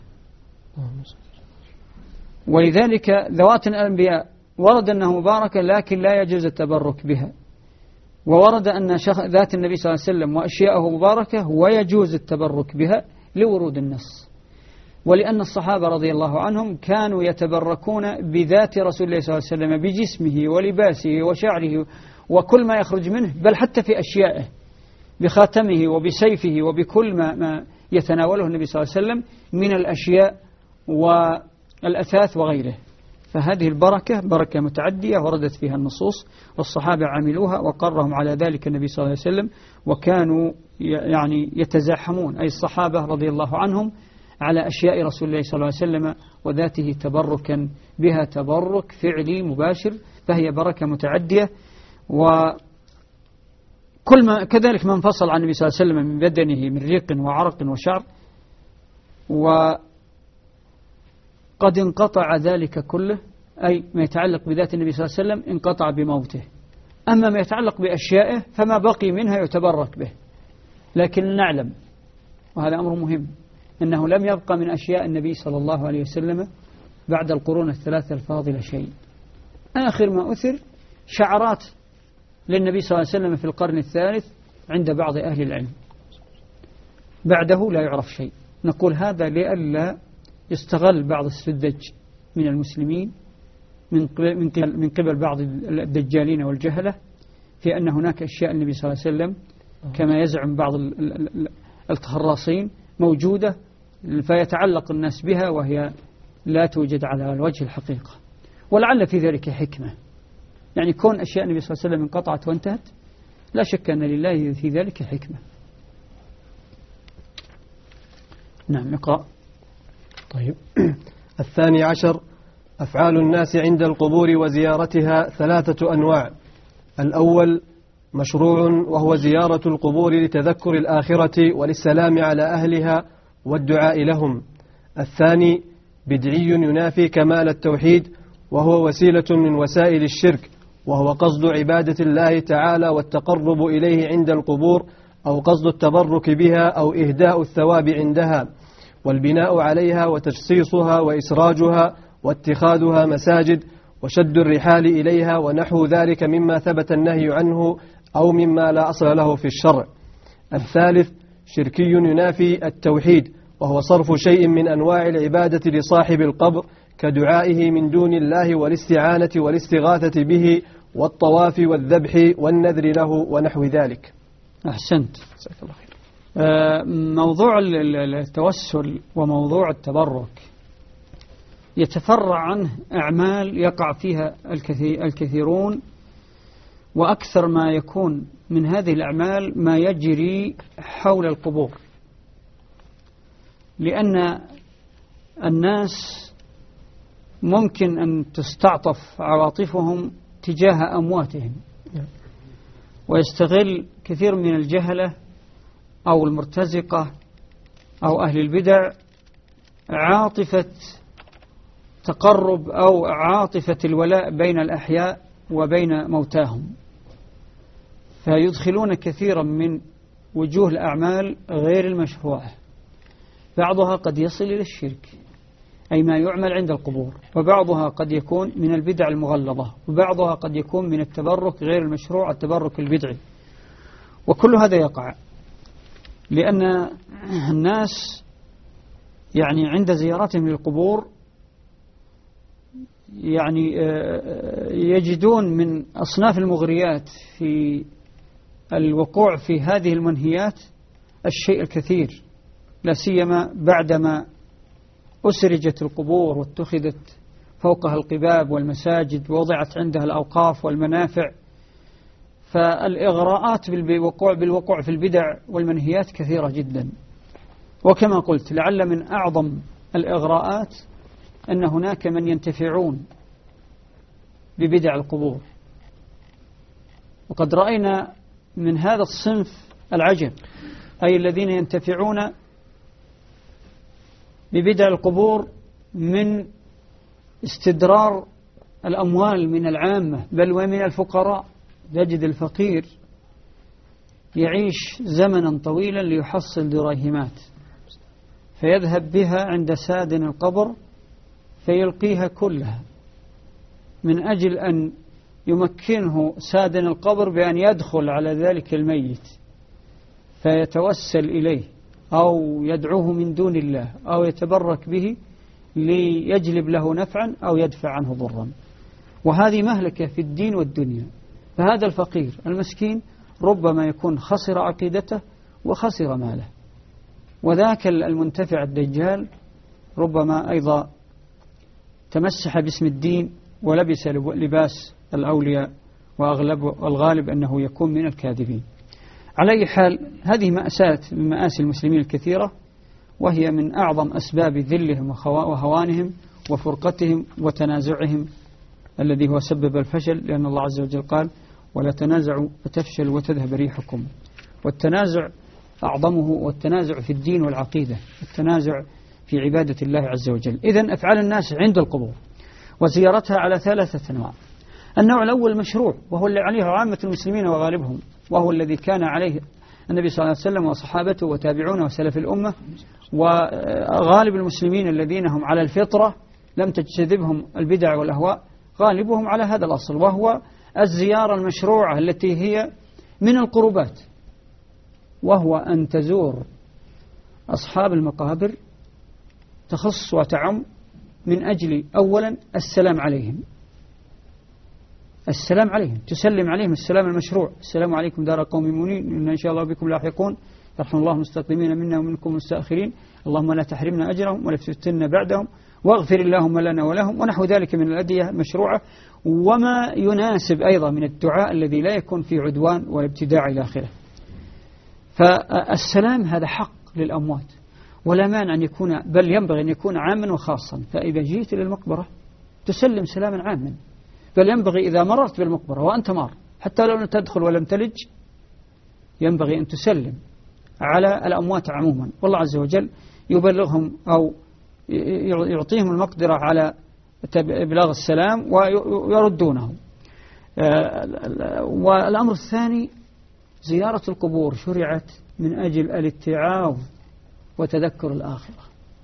ولذلك ذوات الأنبياء ورد أنها مباركة لكن لا يجوز التبرك بها، وورد أن ذات النبي صلى الله عليه وسلم وأشياءه مباركة ويجوز التبرك بها لورود النص، ولأن الصحابة رضي الله عنهم كانوا يتبركون بذات رسول الله صلى الله عليه وسلم، بجسمه ولباسه وشعره وكل ما يخرج منه، بل حتى في أشيائه بخاتمه وبسيفه وبكل ما يتناوله النبي صلى الله عليه وسلم من الأشياء والأثاث وغيره. فهذه البركة بركة متعدية وردت فيها النصوص، والصحابة عملوها وقرهم على ذلك النبي صلى الله عليه وسلم، وكانوا يعني يتزاحمون أي الصحابة رضي الله عنهم على أشياء رسول الله صلى الله عليه وسلم وذاته تبركا بها تبرك فعلي مباشر، فهي بركة متعدية. كذلك ما انفصل عن النبي صلى الله عليه وسلم من بدنه من ريق وعرق وشعر، وقد انقطع ذلك كله، أي ما يتعلق بذات النبي صلى الله عليه وسلم انقطع بموته. أما ما يتعلق بأشيائه فما بقي منها يتبرك به. لكن نعلم، وهذا أمر مهم، أنه لم يبقى من أشياء النبي صلى الله عليه وسلم بعد القرون الثلاثة الفاضلة شيء. آخر ما أثر شعرات للنبي صلى الله عليه وسلم في القرن الثالث عند بعض أهل العلم، بعده لا يعرف شيء. نقول هذا لئلا يستغل بعض السذج من المسلمين من قبل بعض الدجالين والجهلة في أن هناك أشياء النبي صلى الله عليه وسلم كما يزعم بعض الخراصين موجودة، فيتعلق الناس بها وهي لا توجد على الوجه الحقيقة. ولعل في ذلك حكمة، يعني كون أشياء النبي صلى الله عليه وسلم انقطعت وانتهت لا شك أن لله في ذلك حكمة. نعم نقرأ. طيب. 12 أفعال الناس عند القبور وزيارتها 3 أنواع. الأول مشروع، وهو زيارة القبور لتذكر الآخرة وللسلام على أهلها والدعاء لهم. الثاني بدعي ينافي كمال التوحيد، وهو وسيلة من وسائل الشرك، وهو قصد عبادة الله تعالى والتقرب إليه عند القبور، أو قصد التبرك بها أو إهداء الثواب عندها، والبناء عليها وتجصيصها وإسراجها واتخاذها مساجد وشد الرحال إليها ونحو ذلك مما ثبت النهي عنه أو مما لا أصل له في الشرع. الثالث شركي ينافي التوحيد، وهو صرف شيء من أنواع العبادة لصاحب القبر كدعائه من دون الله والاستعانة والاستغاثة به والطواف والذبح والنذر له ونحو ذلك. أحسنت، جزاك الله خير. موضوع التوسل وموضوع التبرك يتفرع عنه أعمال يقع فيها الكثيرون، وأكثر ما يكون من هذه الأعمال ما يجري حول القبور، لأن الناس ممكن أن تستعطف عواطفهم تجاه أمواتهم، ويستغل كثير من الجهلة أو المرتزقة أو أهل البدع عاطفة تقرب أو عاطفة الولاء بين الأحياء وبين موتاهم، فيدخلون كثيرا من وجوه الأعمال غير المشروعة. بعضها قد يصل إلى الشرك أي ما يعمل عند القبور، وبعضها قد يكون من البدع المغلظة، وبعضها قد يكون من التبرك غير المشروع التبرك البدعي. وكل هذا يقع لأن الناس يعني عند زيارتهم للقبور يعني يجدون من أصناف المغريات في الوقوع في هذه المنهيات الشيء الكثير، لا سيما بعدما أسرجت القبور واتخذت فوقها القباب والمساجد ووضعت عندها الأوقاف والمنافع. فالإغراءات بالوقوع في البدع والمنهيات كثيرة جدا. وكما قلت لعل من أعظم الإغراءات أن هناك من ينتفعون ببدع القبور، وقد رأينا من هذا الصنف العجب، أي الذين ينتفعون ببدع القبور من استدرار الأموال من العامة بل ومن الفقراء. يجد الفقير يعيش زمنا طويلا ليحصل دراهمات، فيذهب بها عند سادن القبر فيلقيها كلها من أجل أن يمكنه سادن القبر بأن يدخل على ذلك الميت فيتوسل إليه أو يدعوه من دون الله أو يتبرك به ليجلب له نفعا أو يدفع عنه ضرا. وهذه مهلكة في الدين والدنيا. فهذا الفقير المسكين ربما يكون خسر عقيدته وخسر ماله. وذاك المنتفع الدجال ربما أيضا تمسح باسم الدين ولبس لباس الأولياء، والغالب أنه يكون من الكاذبين. على أي حال، هذه مأساة من مآسي المسلمين الكثيرة، وهي من أعظم أسباب ذلهم وهوانهم وفرقتهم وتنازعهم الذي هو سبب الفشل، لأن الله عز وجل قال: ولا تنازعوا فتفشل وتذهب ريحكم. والتنازع أعظمه والتنازع في الدين والعقيدة، التنازع في عبادة الله عز وجل. إذن أفعال الناس عند القبور وزيارتها على 3 أنواع. النوع الأول مشروع، وهو اللي عليه عامة المسلمين وغالبهم، وهو الذي كان عليه النبي صلى الله عليه وسلم وصحابته وتابعونه وسلف الأمة، وغالب المسلمين الذين هم على الفطرة لم تجذبهم البدع والأهواء، غالبهم على هذا الأصل، وهو الزيارة المشروعة التي هي من القربات، وهو أن تزور أصحاب المقابر، تخص وتعم من أجل أولا السلام عليهم، السلام عليهم، تسلم عليهم السلام المشروع: السلام عليكم دار قوم مؤمنين، إن شاء الله بكم لاحقون، يرحم الله المستقدمين منا ومنكم مستأخرين، اللهم لا تحرمنا أجرهم ولا تفتنا بعدهم، واغفر اللهم لنا ولهم، ونحو ذلك من الأدعية مشروعة، وما يناسب أيضا من الدعاء الذي لا يكون فيه عدوان والابتداع إلى آخره. فالسلام هذا حق للأموات، ولا مانع أن يكون، بل ينبغي أن يكون عاما وخاصا. فإذا جئت إلى المقبرة تسلم سلاما عاما، بل ينبغي إذا مررت بالمقبرة وأنت مار، حتى لو لم تدخل ولم تلج، ينبغي أن تسلم على الأموات عموما، والله عز وجل يبلغهم أو يعطيهم المقدرة على إبلاغ السلام ويردونه. والأمر الثاني زيارة القبور شرعت من أجل الاتعاظ وتذكر الآخرة،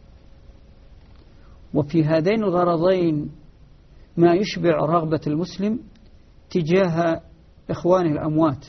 وفي هذين الغرضين ما يشبع رغبة المسلم تجاه إخوانه الأموات،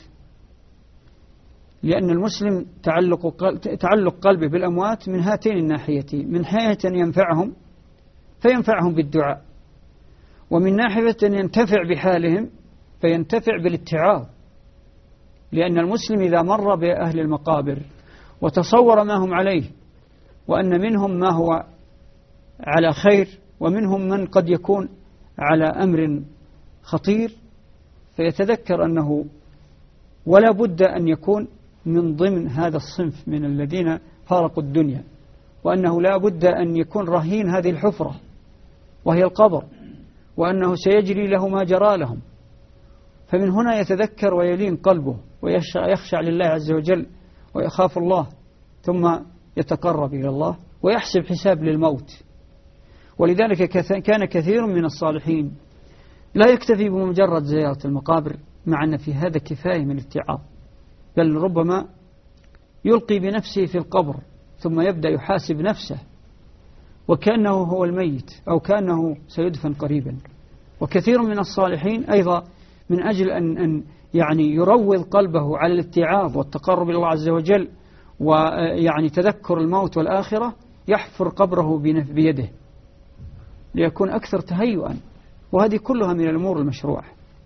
لأن المسلم تعلق قلبه بالأموات من هاتين الناحيتين: من ناحية ينفعهم فينفعهم بالدعاء، ومن ناحية ينتفع بحالهم فينتفع بالاتعاظ، لأن المسلم إذا مر بأهل المقابر وتصور ما هم عليه، وأن منهم ما هو على خير ومنهم من قد يكون على أمر خطير، فيتذكر أنه ولا بد أن يكون من ضمن هذا الصنف من الذين فارقوا الدنيا، وأنه لا بد أن يكون رهين هذه الحفرة وهي القبر، وأنه سيجري له ما جرى لهم. فمن هنا يتذكر ويلين قلبه ويخشع لله عز وجل ويخاف الله، ثم يتقرب إلى الله ويحسب حساب للموت. ولذلك كان كثير من الصالحين لا يكتفي بمجرد زيارة المقابر، مع أن في هذا كفاية من الاتعاظ، بل ربما يلقي بنفسه في القبر ثم يبدأ يحاسب نفسه وكأنه هو الميت أو كأنه سيدفن قريبا. وكثير من الصالحين أيضا من أجل أن يعني يروض قلبه على الاتعاظ والتقرب إلى الله عز وجل ويعني تذكر الموت والآخرة، يحفر قبره بيده ليكون أكثر تهيئا، وهذه كلها من الأمور المشروعة.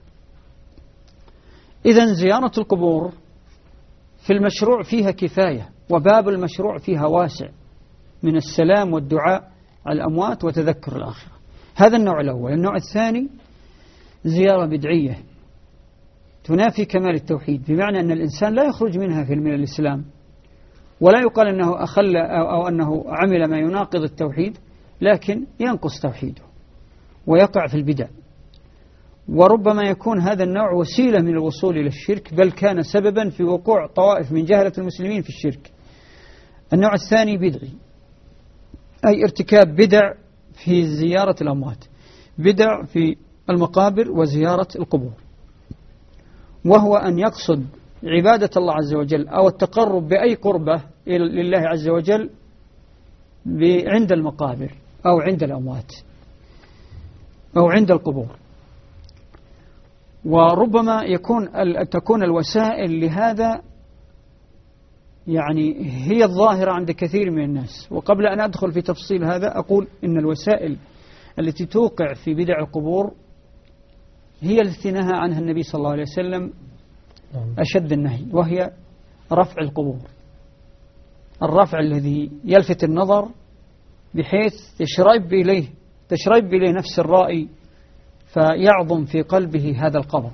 إذن زيارة القبور في المشروع فيها كفاية، وباب المشروع فيها واسع من السلام والدعاء على الأموات وتذكر الآخرة. هذا النوع الأول. النوع الثاني زيارة بدعية تنافي كمال التوحيد، بمعنى أن الإنسان لا يخرج منها في من الإسلام، ولا يقال أنه أخل أو أنه عمل ما يناقض التوحيد، لكن ينقص توحيده ويقع في البدع، وربما يكون هذا النوع وسيلة من الوصول إلى الشرك، بل كان سببا في وقوع طوائف من جهلة المسلمين في الشرك. النوع الثاني بدعي، أي ارتكاب بدع في زيارة الأموات، بدع في المقابر وزيارة القبور، وهو أن يقصد عبادة الله عز وجل أو التقرب بأي قربة لله عز وجل عند المقابر أو عند الأموات أو عند القبور. وربما تكون الوسائل لهذا يعني هي الظاهرة عند كثير من الناس. وقبل أن أدخل في تفصيل هذا أقول إن الوسائل التي توقع في بدع القبور هي التي نهى عنها النبي صلى الله عليه وسلم أشد النهي، وهي رفع القبور. الرفع الذي يلفت النظر بحيث تشرب إليه نفس الرائي فيعظم في قلبه هذا القبر.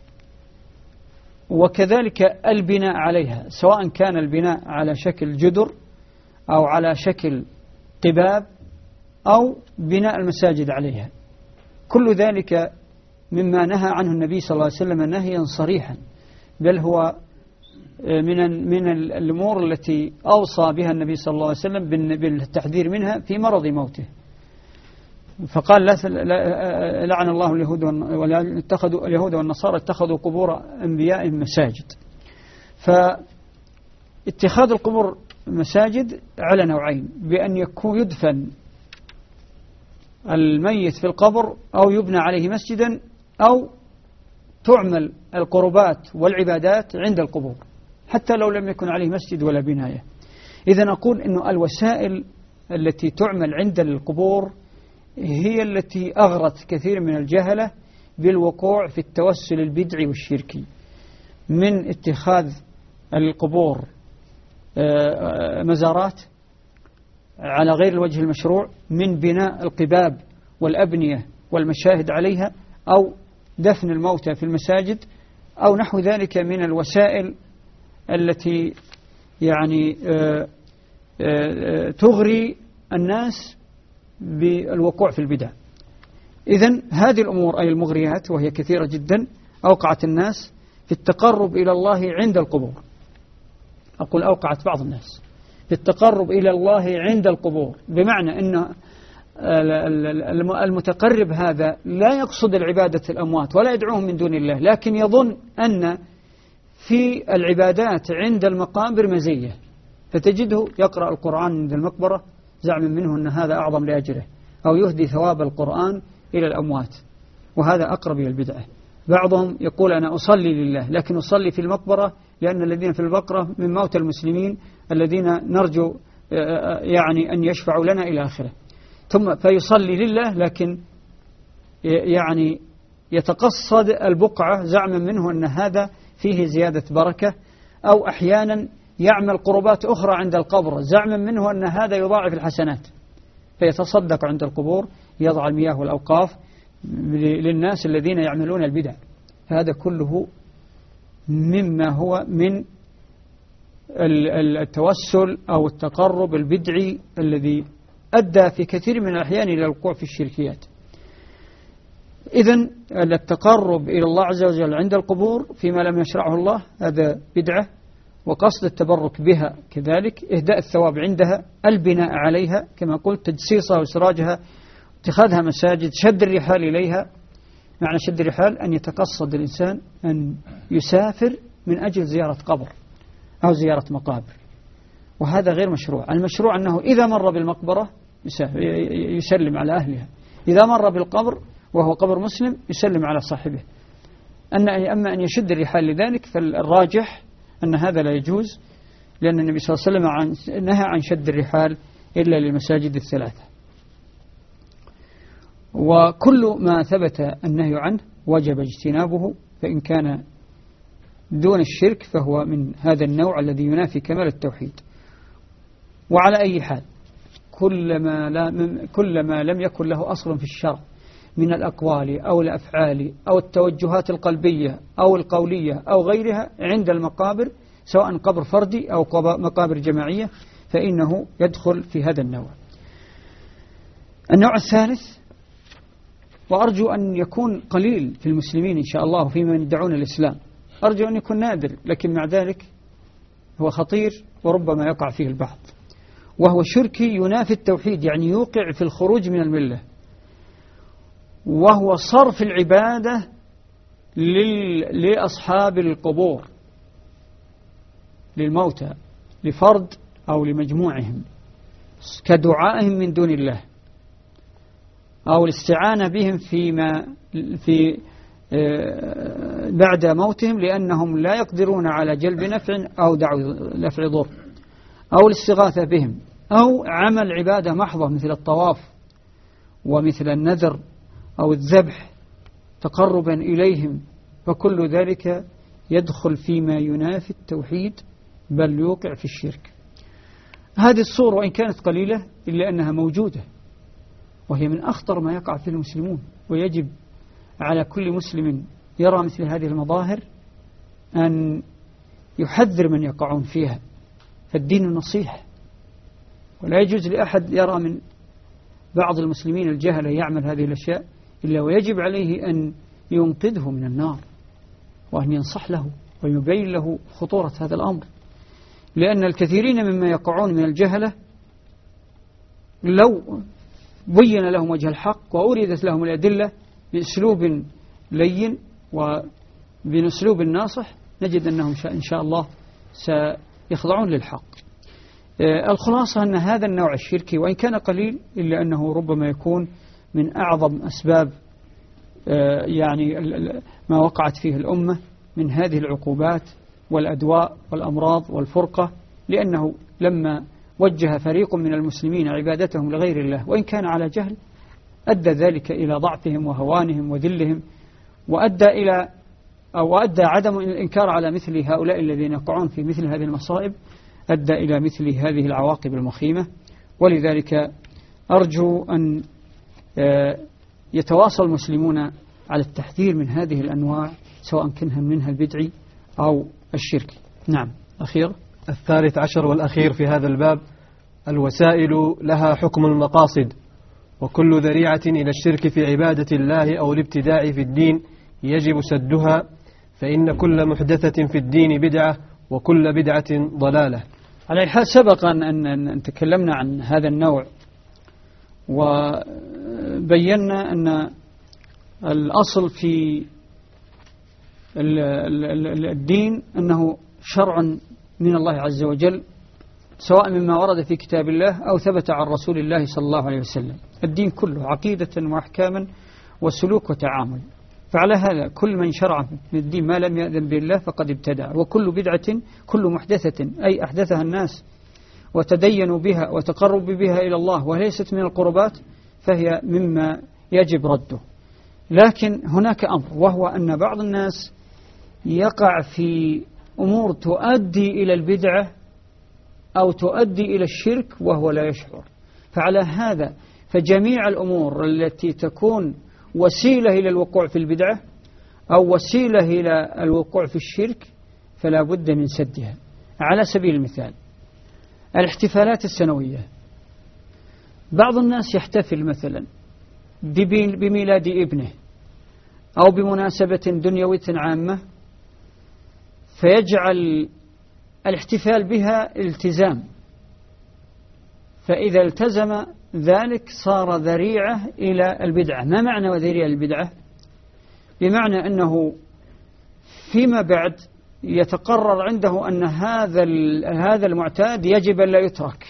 وكذلك البناء عليها، سواء كان البناء على شكل جدر أو على شكل قباب أو بناء المساجد عليها، كل ذلك مما نهى عنه النبي صلى الله عليه وسلم نهيا صريحا، بل هو من الأمور التي أوصى بها النبي صلى الله عليه وسلم بالتحذير منها في مرض موته. فقال لعن الله اليهود والنصارى اتخذوا قبور أنبيائهم مساجد. فاتخاذ القبور مساجد على نوعين: بأن يدفن الميت في القبر أو يبنى عليه مسجدا، أو تعمل القربات والعبادات عند القبور حتى لو لم يكن عليه مسجد ولا بناية. إذن أقول إنه الوسائل التي تعمل عند القبور هي التي أغرت كثير من الجهلة بالوقوع في التوسل البدعي والشركي، من اتخاذ القبور مزارات على غير الوجه المشروع، من بناء القباب والأبنية والمشاهد عليها، أو دفن الموتى في المساجد، أو نحو ذلك من الوسائل التي يعني تغري الناس بالوقوع في البدع. إذن هذه الأمور أي المغريات وهي كثيرة جدا أوقعت الناس في التقرب إلى الله عند القبور. أقول أوقعت بعض الناس في التقرب إلى الله عند القبور، بمعنى أن المتقرب هذا لا يقصد العبادة الأموات ولا يدعوهم من دون الله، لكن يظن أن في العبادات عند المقابر مزية، فتجده يقرأ القرآن عند المقبرة زعما منه أن هذا أعظم لأجره، أو يهدي ثواب القرآن إلى الأموات، وهذا أقرب إلى البدعة. بعضهم يقول أنا أصلي لله، لكن أصلي في المقبرة لأن الذين في المقبرة من موتى المسلمين الذين نرجو يعني أن يشفعوا لنا إلى آخره، ثم فيصلي لله لكن يعني يتقصد البقعة زعما منه أن هذا فيه زيادة بركة، أو أحيانا يعمل قربات أخرى عند القبر زعما منه أن هذا يضاعف الحسنات، فيتصدق عند القبور، يضع المياه والأوقاف للناس الذين يعملون البدع. هذا كله مما هو من التوسل أو التقرب البدعي الذي أدى في كثير من الأحيان إلى الوقوع في الشركيات. إذن التقرب إلى الله عز وجل عند القبور فيما لم يشرعه الله هذا بدعة، وقصد التبرك بها كذلك، إهداء الثواب عندها، البناء عليها كما قلت، تجسيسها وإسراجها، اتخاذها مساجد، شد الرحال إليها. معنى شد الرحال أن يتقصد الإنسان أن يسافر من أجل زيارة قبر أو زيارة مقابر، وهذا غير مشروع. المشروع أنه إذا مر بالمقبرة يسلم على أهلها، إذا مر بالقبر وهو قبر مسلم يسلم على صاحبه. أما أن يشد الرحال لذلك فالراجح أن هذا لا يجوز، لأن النبي صلى الله عليه وسلم نهى عن شد الرحال إلا للمساجد الثلاثة. وكل ما ثبت النهي عنه وجب اجتنابه، فإن كان دون الشرك فهو من هذا النوع الذي ينافي كمال التوحيد. وعلى أي حال كلما لم يكن له أصل في الشرع من الأقوال أو الأفعال أو التوجهات القلبية أو القولية أو غيرها عند المقابر، سواء قبر فردي أو مقابر جماعية، فإنه يدخل في هذا النوع. النوع الثالث، وأرجو أن يكون قليل في المسلمين إن شاء الله فيما يدعون الإسلام، أرجو أن يكون نادر، لكن مع ذلك هو خطير وربما يقع فيه البعض، وهو شركي ينافي التوحيد، يعني يوقع في الخروج من الملة، وهو صرف العبادة لأصحاب القبور، للموتى، لفرد أو لمجموعهم، كدعائهم من دون الله، أو الاستعانة بهم في بعد موتهم لأنهم لا يقدرون على جلب نفع أو دفع ضر، أو الاستغاثة بهم، أو عمل عبادة محضة مثل الطواف ومثل النذر أو الذبح تقربا إليهم، فكل ذلك يدخل فيما ينافي التوحيد بل يوقع في الشرك. هذه الصورة وإن كانت قليلة إلا أنها موجودة، وهي من أخطر ما يقع فيه المسلمون، ويجب على كل مسلم يرى مثل هذه المظاهر أن يحذر من يقعون فيها، فالدين نصيحة، ولا يجوز لأحد يرى من بعض المسلمين الجهلة يعمل هذه الأشياء إلا ويجب عليه أن ينقذه من النار، وأن ينصح له ويبين له خطورة هذا الأمر، لأن الكثيرين مما يقعون من الجهلة لو بين لهم وجه الحق وأوردت لهم الأدلة بأسلوب لين وبأسلوب ناصح نجد أنهم إن شاء الله سيخضعون للحق. الخلاصة أن هذا النوع الشركي وإن كان قليل إلا أنه ربما يكون من أعظم أسباب يعني ما وقعت فيه الأمة من هذه العقوبات والأدواء والأمراض والفرقة، لأنه لما وجه فريق من المسلمين عبادتهم لغير الله وإن كان على جهل أدى ذلك إلى ضعفهم وهوانهم وذلهم، وأدى عدم الإنكار على مثل هؤلاء الذين يقعون في مثل هذه المصائب أدى إلى مثل هذه العواقب المخيمة. ولذلك أرجو أن يتواصل المسلمون على التحذير من هذه الأنواع سواء كان منها البدعي أو الشركي. نعم. أخير 13 والأخير في هذا الباب: الوسائل لها حكم المقاصد، وكل ذريعة إلى الشرك في عبادة الله أو الابتداع في الدين يجب سدها، فإن كل محدثة في الدين بدعة وكل بدعة ضلالة. على الحال سبق أن تكلمنا عن هذا النوع وبينا أن الأصل في الدين أنه شرع من الله عز وجل سواء مما ورد في كتاب الله أو ثبت عن رسول الله صلى الله عليه وسلم. الدين كله عقيدة وأحكاما وسلوك وتعامل، فعلى هذا كل من شرع من الدين ما لم يأذن به الله فقد ابتدع، وكل بدعة كل محدثة أي أحدثها الناس وتدينوا بها وتقربوا بها إلى الله وليست من القربات فهي مما يجب رده. لكن هناك أمر، وهو أن بعض الناس يقع في أمور تؤدي إلى البدعة أو تؤدي إلى الشرك وهو لا يشعر. فعلى هذا فجميع الأمور التي تكون وسيلة إلى الوقوع في البدعة أو وسيلة إلى الوقوع في الشرك فلا بد من سدها. على سبيل المثال الاحتفالات السنوية، بعض الناس يحتفل مثلا بميلاد ابنه أو بمناسبة دنيوية عامة فيجعل الاحتفال بها التزام، فإذا التزم ذلك صار ذريعة إلى البدعة. ما معنى ذريعة البدعة؟ بمعنى أنه فيما بعد يتقرر عنده أن هذا المعتاد يجب أن لا يترك،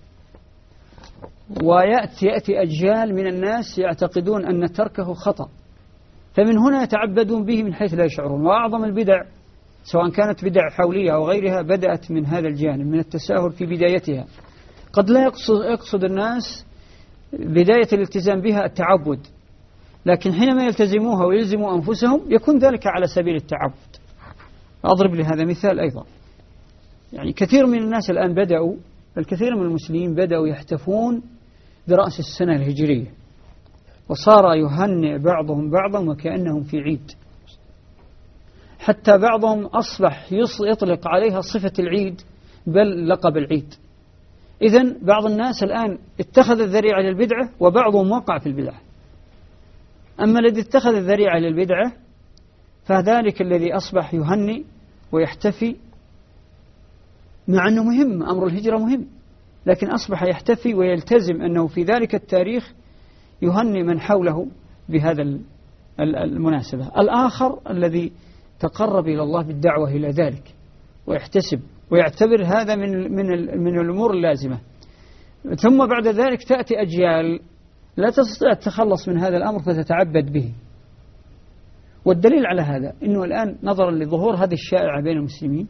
ويأتي أجيال من الناس يعتقدون أن تركه خطأ، فمن هنا يتعبدون به من حيث لا يشعرون. وأعظم البدع سواء كانت بدع حولية أو غيرها بدأت من هذا الجانب، من التساهل في بدايتها. قد لا يقصد الناس بداية الالتزام بها التعبد، لكن حينما يلتزموها ويلزموا أنفسهم يكون ذلك على سبيل التعبد. أضرب لهذا مثال أيضا، يعني كثير من الناس الآن الكثير من المسلمين بدأوا يحتفون برأس السنة الهجرية، وصار يهنئ بعضهم بعضا وكأنهم في عيد، حتى بعضهم أصبح يطلق عليها صفة العيد بل لقب العيد. إذن بعض الناس الآن اتخذ الذريعة للبدعة وبعضهم وقع في البدعة. أما الذي اتخذ الذريعة للبدعة فذلك الذي أصبح يهنئ ويحتفي، مع أنه مهم، أمر الهجرة مهم، لكن أصبح يحتفي ويلتزم أنه في ذلك التاريخ يهنئ من حوله بهذا المناسبة. الآخر الذي تقرب إلى الله بالدعوة إلى ذلك ويحتسب ويعتبر هذا من الأمور اللازمة، ثم بعد ذلك تأتي أجيال لا تستطيع التخلص من هذا الأمر فتتعبد به. والدليل على هذا أنه الآن نظرا لظهور هذه الشائعة بين المسلمين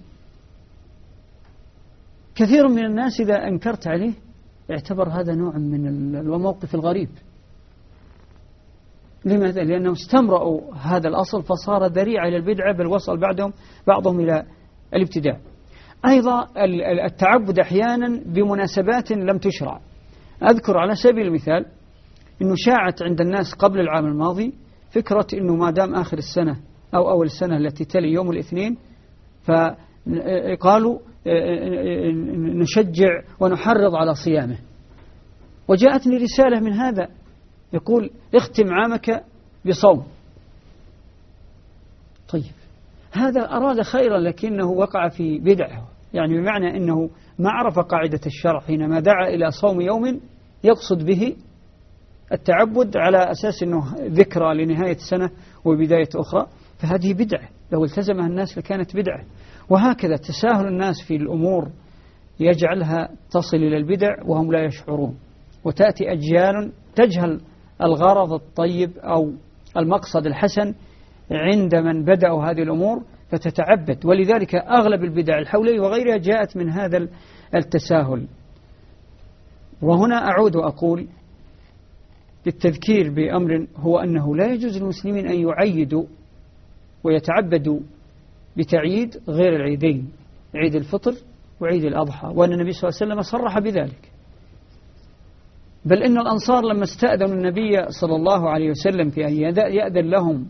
كثير من الناس إذا أنكرت عليه اعتبر هذا نوع من الموقف الغريب، لماذا؟ لأنهم استمرأوا هذا الأصل فصار ذريعة إلى البدعة، بل وصل بعضهم إلى الابتداع. أيضا التعبد أحيانا بمناسبات لم تشرع. أذكر على سبيل المثال أنه شاعت عند الناس قبل العام الماضي فكرة أنه ما دام آخر السنة أو أول السنة التي تلي يوم الاثنين، فقالوا نشجع ونحرض على صيامه. وجاءتني رسالة من هذا يقول اختم عامك بصوم. طيب هذا أراد خيرا لكنه وقع في بدعة، يعني بمعنى أنه ما عرف قاعدة الشرع حينما دعا إلى صوم يوم يقصد به التعبد على أساس أنه ذكرى لنهاية سنة وبداية أخرى، فهذه بدعة لو التزمها الناس لكانت بدعة. وهكذا تساهل الناس في الأمور يجعلها تصل إلى البدع وهم لا يشعرون، وتأتي أجيال تجهل الغرض الطيب أو المقصد الحسن عند من بدأوا هذه الأمور فتتعبد. ولذلك أغلب البدع الحولية وغيرها جاءت من هذا التساهل. وهنا أعود وأقول بالتذكير بأمر هو أنه لا يجوز للمسلمين أن يعيدوا ويتعبدوا بتعييد غير العيدين، عيد الفطر وعيد الأضحى، وأن النبي صلى الله عليه وسلم صرح بذلك. بل إن الأنصار لما استأذنوا النبي صلى الله عليه وسلم في أن يأذن لهم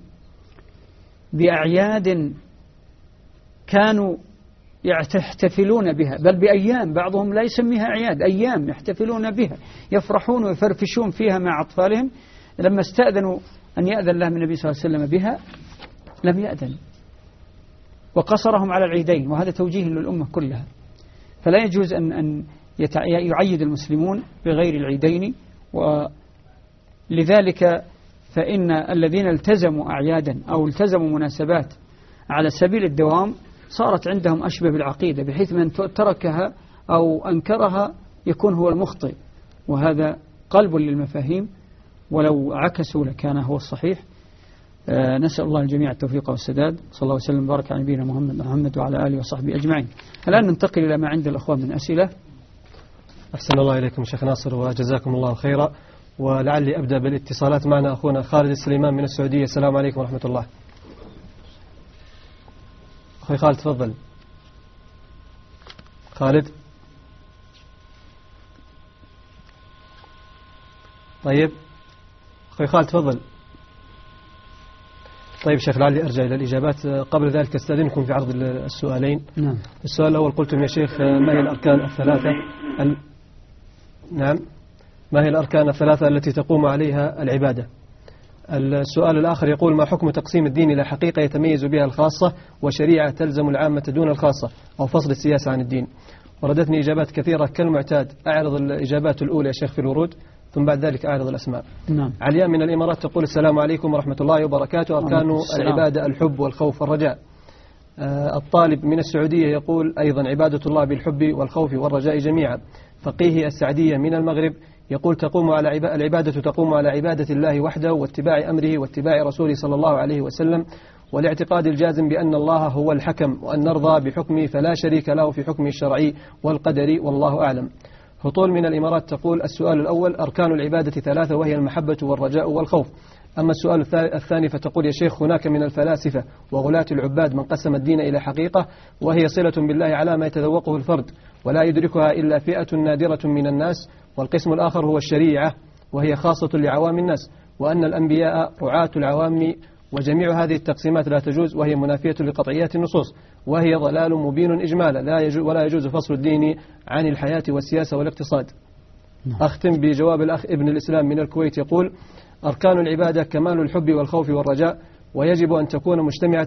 بأعياد كانوا يحتفلون بها، بل بأيام بعضهم لا يسميها أعياد، أيام يحتفلون بها يفرحون ويفرفشون فيها مع أطفالهم، لما استأذنوا أن يأذن لهم النبي صلى الله عليه وسلم بها لم يأذن وقصرهم على العيدين. وهذا توجيه للأمة كلها. فلا يجوز أن يعيد المسلمون بغير العيدين. ولذلك فإن الذين التزموا أعيادا أو التزموا مناسبات على سبيل الدوام صارت عندهم أشبه بالعقيدة، بحيث من تركها أو أنكرها يكون هو المخطئ، وهذا قلب للمفاهيم، ولو عكسوا لكان هو الصحيح. نسأل الله الجميع التوفيق والسداد. صلى الله وسلم وبارك على نبينا محمد وعلى آله وصحبه أجمعين. الآن ننتقل إلى ما عند الأخوان من أسئلة. أحسن الله إليكم شيخ ناصر وجزاكم الله خيرا. ولعلي أبدأ بالاتصالات. معنا أخونا خالد السليمان من السعودية. السلام عليكم ورحمة الله. أخوي خالد تفضل. خالد. طيب أخوي خالد تفضل. طيب شيخ لعلي أرجع إلى الإجابات. قبل ذلك أستأذنكم في عرض السؤالين. نعم. السؤال الأول قلتم يا شيخ ما هي الأركان الثلاثة نعم، ما هي الأركان الثلاثة التي تقوم عليها العبادة؟ السؤال الآخر يقول ما حكم تقسيم الدين إلى حقيقة يتميز بها الخاصة وشريعة تلزم العامة دون الخاصة، أو فصل السياسة عن الدين؟ وردتني إجابات كثيرة كالمعتاد. أعرض الإجابات الأولى يا شيخ في الورود، ثم بعد ذلك أعرض الأسماء. نعم. عليا من الإمارات تقول السلام عليكم ورحمة الله وبركاته. أركان العبادة الحب والخوف والرجاء. الطالب من السعودية يقول أيضا عبادة الله بالحب والخوف والرجاء جميعا. فقيه السعدية من المغرب يقول العبادة تقوم على عبادة الله وحده واتباع أمره واتباع رسوله صلى الله عليه وسلم، والاعتقاد الجازم بأن الله هو الحكم، وأن نرضى بحكمه فلا شريك له في حكمه الشرعي والقدري، والله أعلم. هطول من الإمارات تقول السؤال الأول أركان العبادة ثلاثة وهي المحبة والرجاء والخوف. أما السؤال الثاني فتقول يا شيخ هناك من الفلاسفة وغلاة العباد من قسم الدين إلى حقيقة وهي صلة بالله على ما يتذوقه الفرد ولا يدركها إلا فئة نادرة من الناس، والقسم الآخر هو الشريعة وهي خاصة لعوام الناس، وأن الأنبياء رعاة العوام، وجميع هذه التقسيمات لا تجوز وهي منافية لقطعيات النصوص وهي ضلال مبين إجمالا ولا يجوز فصل الدين عن الحياة والسياسة والاقتصاد. أختم بجواب الأخ ابن الإسلام من الكويت يقول أركان العبادة كمال الحب والخوف والرجاء، ويجب أن تكون مجتمعة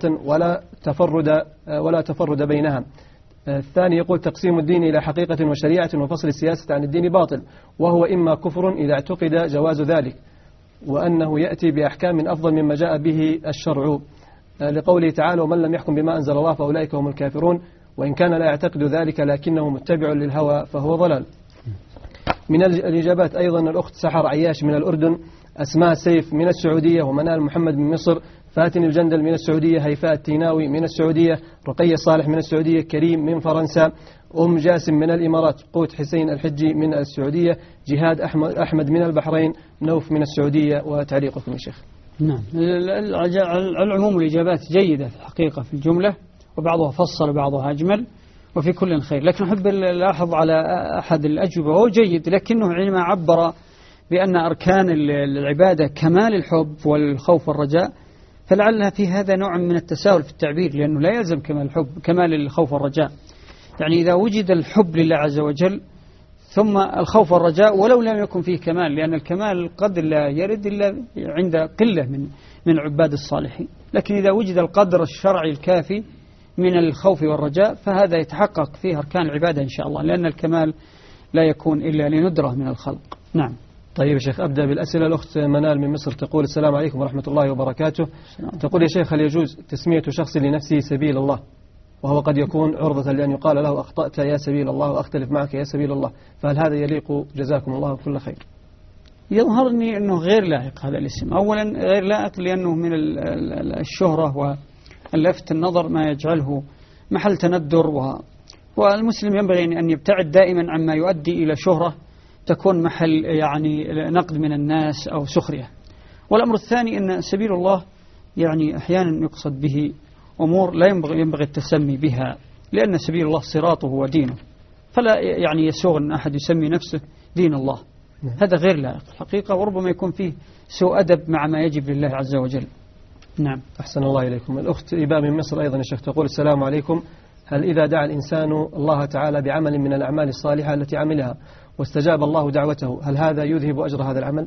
ولا تفرد بينها. الثاني يقول تقسيم الدين إلى حقيقة وشريعة وفصل السياسة عن الدين باطل، وهو إما كفر إذا اعتقد جواز ذلك، وأنه يأتي بأحكام أفضل مما جاء به الشرع، لقوله تعالى ومن لم يحكم بما أنزل الله فأولئك هم الكافرون، وإن كان لا يعتقد ذلك لكنه متبع للهوى فهو ضلال. من الإجابات أيضا الأخت سحر عياش من الأردن، أسماء سيف من السعودية، ومنال محمد من مصر، فاتن الجندل من السعودية، هيفاء التيناوي من السعودية، رقية صالح من السعودية، كريم من فرنسا، أم جاسم من الإمارات، قوت حسين الحجي من السعودية، جهاد أحمد من البحرين، نوف من السعودية. وتعليقكم يا شيخ. نعم. العموم الإجابات جيدة في الحقيقة في الجملة، وبعضها فصل وبعضها أجمل، وفي كل خير. لكن أحب ألاحظ على أحد الأجوبة وهو جيد، لكنه عندما عبر بأن أركان العبادة كمال الحب والخوف والرجاء، فلعلها في هذا نوع من التساهل في التعبير، لأنه لا يلزم كمال الخوف والرجاء. يعني إذا وجد الحب لله عز وجل ثم الخوف والرجاء ولو لم يكن فيه كمال، لأن الكمال قد لا يرد إلا عند قلة من عباد الصالحين، لكن إذا وجد القدر الشرعي الكافي من الخوف والرجاء فهذا يتحقق فيه أركان العبادة إن شاء الله، لأن الكمال لا يكون إلا لندرة من الخلق. نعم. طيب يا شيخ، أبدأ بالأسئلة. الأخت منال من مصر تقول: السلام عليكم ورحمة الله وبركاته. تقول: يا شيخ، هل يجوز تسمية شخص لنفسه سبيل الله، وهو قد يكون عرضة لأن يقال له أخطأت يا سبيل الله وأختلف معك يا سبيل الله، فهل هذا يليق؟ جزاكم الله كل خير. يظهرني أنه غير لائق هذا الاسم. أولا غير لائق لأنه من الشهرة واللفت النظر ما يجعله محل تندر، والمسلم ينبغي أن يبتعد دائما عما يؤدي إلى شهرة تكون محل يعني نقد من الناس أو سخرية. والأمر الثاني أن سبيل الله يعني أحيانا يقصد به أمور لا ينبغي التسمي بها، لأن سبيل الله صراطه ودينه، فلا يعني يسوغ أن أحد يسمي نفسه دين الله. هذا غير لائق الحقيقة، وربما يكون فيه سوء أدب مع ما يجب لله عز وجل. نعم. أحسن الله إليكم. الأخت إباء من مصر أيضا يا شيخ تقول: السلام عليكم، هل إذا دعا الإنسان الله تعالى بعمل من الأعمال الصالحة التي عملها واستجاب الله دعوته، هل هذا يذهب أجر هذا العمل؟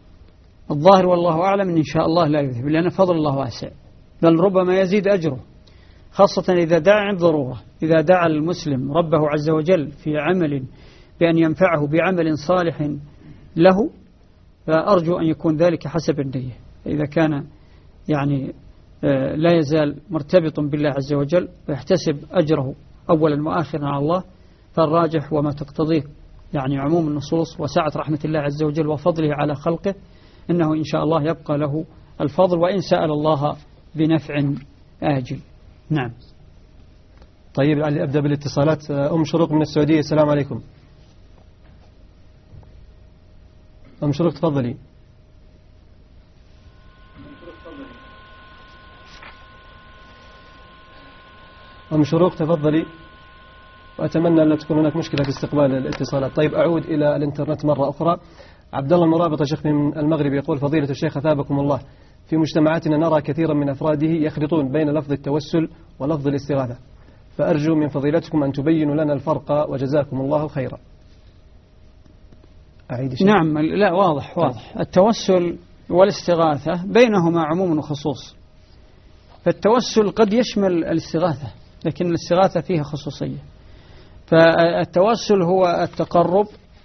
الظاهر والله أعلم إن شاء الله لا يذهب، لأن فضل الله واسع، بل ربما يزيد أجره، خاصة إذا دعا عند ضرورة. إذا دعا المسلم ربه عز وجل في عمل بأن ينفعه بعمل صالح له، فأرجو أن يكون ذلك حسب النية. إذا كان يعني لا يزال مرتبط بالله عز وجل ويحتسب أجره أولا وآخرا على الله، فالراجح وما تقتضيه يعني عموم النصوص وسعة رحمة الله عز وجل وفضله على خلقه، إنه إن شاء الله يبقى له الفضل وإن سأل الله بنفع آجل. نعم. طيب أبدأ بالاتصالات. أم شروق من السعودية: السلام عليكم. أم شروق تفضلي. أم شروق تفضلي، وأتمنى أن لا تكون هناك مشكلة في استقبال الاتصالات. طيب أعود إلى الإنترنت مرة أخرى. عبد الله المرابط شيخ من المغرب يقول: فضيلة الشيخ أثابكم الله، في مجتمعاتنا نرى كثيرا من أفراده يخلطون بين لفظ التوسل ولفظ الاستغاثة، فأرجو من فضيلتكم أن تبينوا لنا الفرق وجزاكم الله خيرا. أعيد شيء؟ نعم. لا، واضح. التوسل والاستغاثة بينهما عموم وخصوص، فالتوسل قد يشمل الاستغاثة، لكن الاستغاثة فيها خصوصية. فالتوسل هو التقرب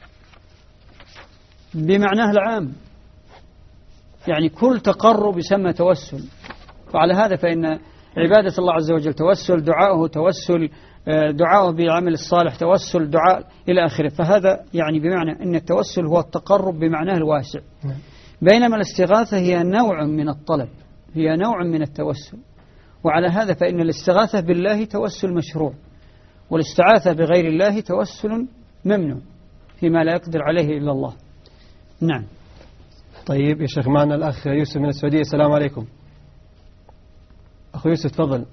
بمعناه العام، يعني كل تقرب يسمى توسل. وعلى هذا فإن عبادة الله عز وجل توسل، دعاؤه توسل، دعاؤه بالعمل الصالح توسل، دعاء إلى آخره. فهذا يعني بمعنى أن التوسل هو التقرب بمعناه الواسع، بينما الاستغاثة هي نوع من الطلب، هي نوع من التوسل. وعلى هذا فإن الاستغاثة بالله توسل مشروع، والاستعاذة بغير الله توسل ممنوع فيما لا يقدر عليه إلا الله. نعم. طيب يا شيخ، معنا الأخ يوسف من السعودية. السلام عليكم. أخو يوسف تفضل.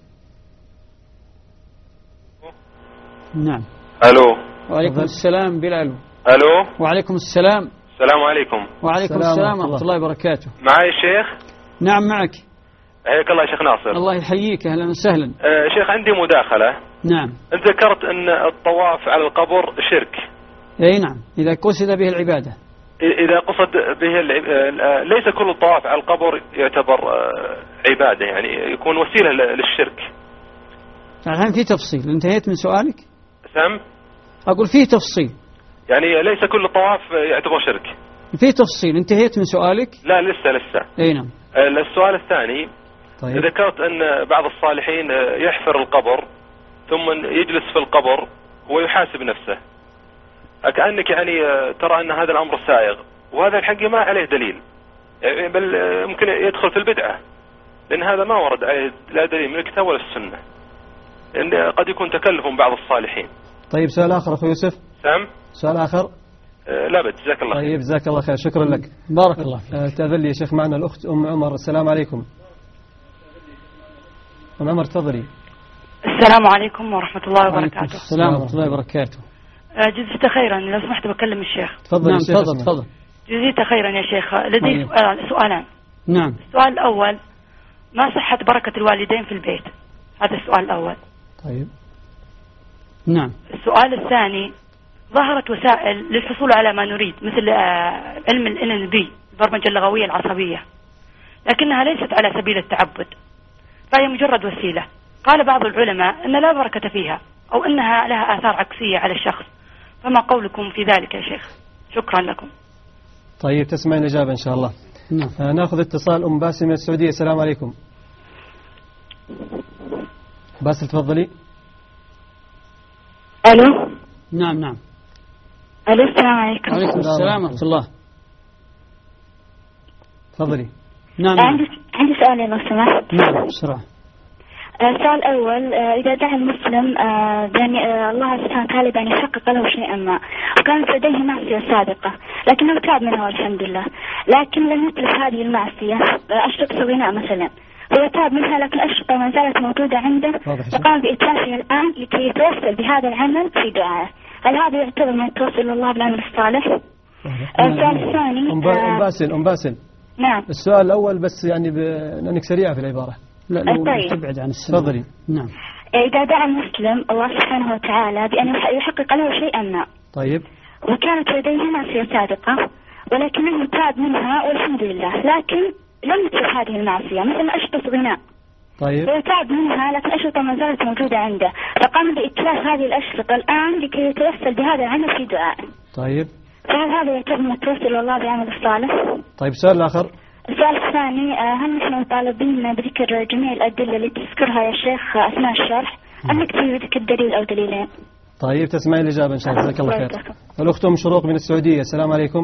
نعم. ألو. وعليكم السلام. بلال. ألو. وعليكم السلام. السلام عليكم. وعليكم السلام ورحمة الله وبركاته. معي الشيخ؟ نعم معك. حياك الله يا شيخ ناصر. الله يحييك، أهلا وسهلا. شيخ عندي مداخلة. نعم. أنت ذكرت أن الطواف على القبر شرك. أي نعم، إذا قصد به العبادة. إذا قصد به ليس كل الطواف على القبر يعتبر عبادة، يعني يكون وسيلة للشرك. الآن في تفصيل. انتهيت من سؤالك؟ سم؟ أقول فيه تفصيل، يعني ليس كل الطواف يعتبر شرك. فيه تفصيل. انتهيت من سؤالك؟ لا لسه. أي نعم. السؤال الثاني. طيب. ذكرت أن بعض الصالحين يحفر القبر ثم يجلس في القبر ويحاسب نفسه، كأنك يعني ترى أن هذا الأمر سائغ، وهذا الحق ما عليه دليل، بل ممكن يدخل في البدعة، لأن هذا ما ورد عليه لا دليل من الكتاب ولا السنة، لأن قد يكون تكلف بعض الصالحين. طيب سؤال آخر أخو يوسف. سام؟ سؤال آخر. لا بد. جزاك الله خير. طيب جزاك الله خير، شكرا لك. بارك الله فيك. تأذن لي يا شيخ، معنا الأخت أم عمر. السلام عليكم. أم عمر تفضلي. السلام عليكم ورحمة الله وبركاته. السلام ورحمة الله وبركاته. جزيت خيرا، لو سمحت بكلم الشيخ. تفضل. نعم الشيخ تفضل تفضل. جزيت خيرا يا شيخ، لدي سؤالان. نعم. السؤال الأول، ما صحة بركة الوالدين في البيت؟ هذا السؤال الأول. طيب. نعم. السؤال الثاني، ظهرت وسائل للحصول على ما نريد مثل علم ال NLP، البرمجة اللغوية العصبية، لكنها ليست على سبيل التعبد، فهي مجرد وسيلة. قال بعض العلماء أن لا بركة فيها، أو أنها لها آثار عكسية على الشخص، فما قولكم في ذلك يا شيخ؟ شكرا لكم. طيب تسمعين الإجابة إن شاء الله. نعم. ناخذ اتصال أم باسل من السعودية. السلام عليكم. باسل تفضلي. ألو. نعم نعم. ألو السلام عليكم. وعليكم السلام ورحمة الله. تفضلي. نعم. عندي سؤالين لو سمحت. نعم بسرعة. السؤال الأول، إذا دعا المسلم بأن الله سبحانه وتعالى بأن يحقق له شيئا ما، وكانت لديه معصية سابقة لكنه تاب منها والحمد لله، لكن لم يترك هذه المعصية، أشرطة غناء مثلا، هو تاب منها لكن الأشرطة ما زالت موجودة عنده، فقام بإتلافها الآن لكي يتوسل بهذا العمل في دعائه. هل هذا يعتبر من التوسل إلى الله بالعمل الصالح؟ السؤال الثاني. أم باسل. نعم. السؤال الأول بس يعني لأنك سريعة في العبارة. لا لو تبعد عن السنة. تفضلي. نعم. إذا دعا المسلم الله سبحانه وتعالى بأن يحقق له شيئا ما. طيب. وكانت لديه معصية سابقة ولكنه تاب منها والحمد لله، لكن لم يترك هذه المعصية، مثل أشرطة غناء. طيب. هو تاب منها لكن أشرطة ما زالت موجودة عنده، فقام بإتلاف هذه الأشرطة الآن لكي يتوسل بهذا العمل في دعائه. طيب. فهل هذا يعتبر من التوسل إلى الله بعمل الصالح؟ طيب السؤال الآخر. السؤال الثاني، هل نحن مطالبين بذكر جميع الأدلة اللي تذكرها يا شيخ أثناء الشرح، أم نكتفي بذكر دليل أو دليلين؟ طيب تسمعي الإجابة إن شاء الله. جزاك الله خير. الأخت أم شروق من السعودية. السلام عليكم.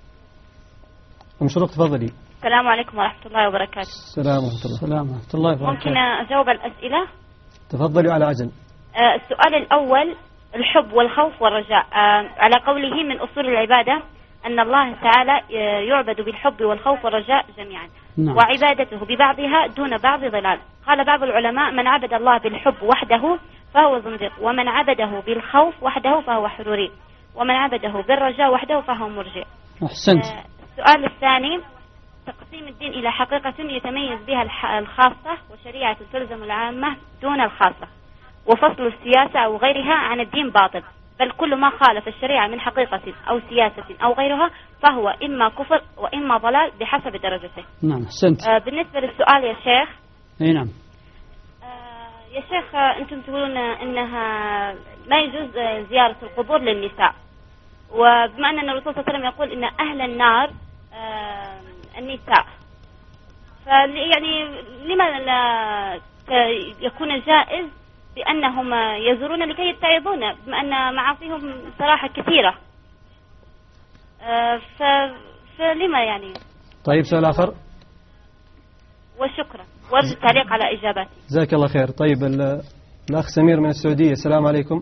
أم شروق تفضلي. السلام عليكم ورحمة الله وبركاته. السلام ورحمة الله. السلام ورحمة الله وبركاته. ممكن أجاوب الأسئلة؟ تفضلي على عجل. السؤال الأول، الحب والخوف والرجاء. على قوله من أصول العبادة أن الله تعالى يعبد بالحب والخوف والرجاء جميعا. نعم. وعبادته ببعضها دون بعض ضلال. قال بعض العلماء من عبد الله بالحب وحده فهو زنديق، ومن عبده بالخوف وحده فهو حروري، ومن عبده بالرجاء وحده فهو مرجئ. أحسنت. السؤال الثاني، تقسيم الدين إلى حقيقة يتميز بها الخاصة وشريعة تلزم العامة دون الخاصة، وفصل السياسة أو غيرها عن الدين باطل، بل كل ما خالف الشريعة من حقيقة أو سياسة أو غيرها فهو إما كفر وإما ضلال بحسب درجته. نعم أحسنت. بالنسبة للسؤال يا شيخ. أي نعم. يا شيخ أنتم تقولون إنها ما يجوز زيارة القبور للنساء، وبما أن الرسول صلى الله عليه وسلم يقول إن أهل النار النساء، فيعني لما لا يكون جائز بأنهم يزورون لكي يتعظون، بما أن معاصيهم صراحة كثيرة، فلما يعني. طيب سؤال آخر. وشكرا، وارجو التعليق على إجاباتي. جزاك الله خير. طيب الأخ سمير من السعودية. السلام عليكم.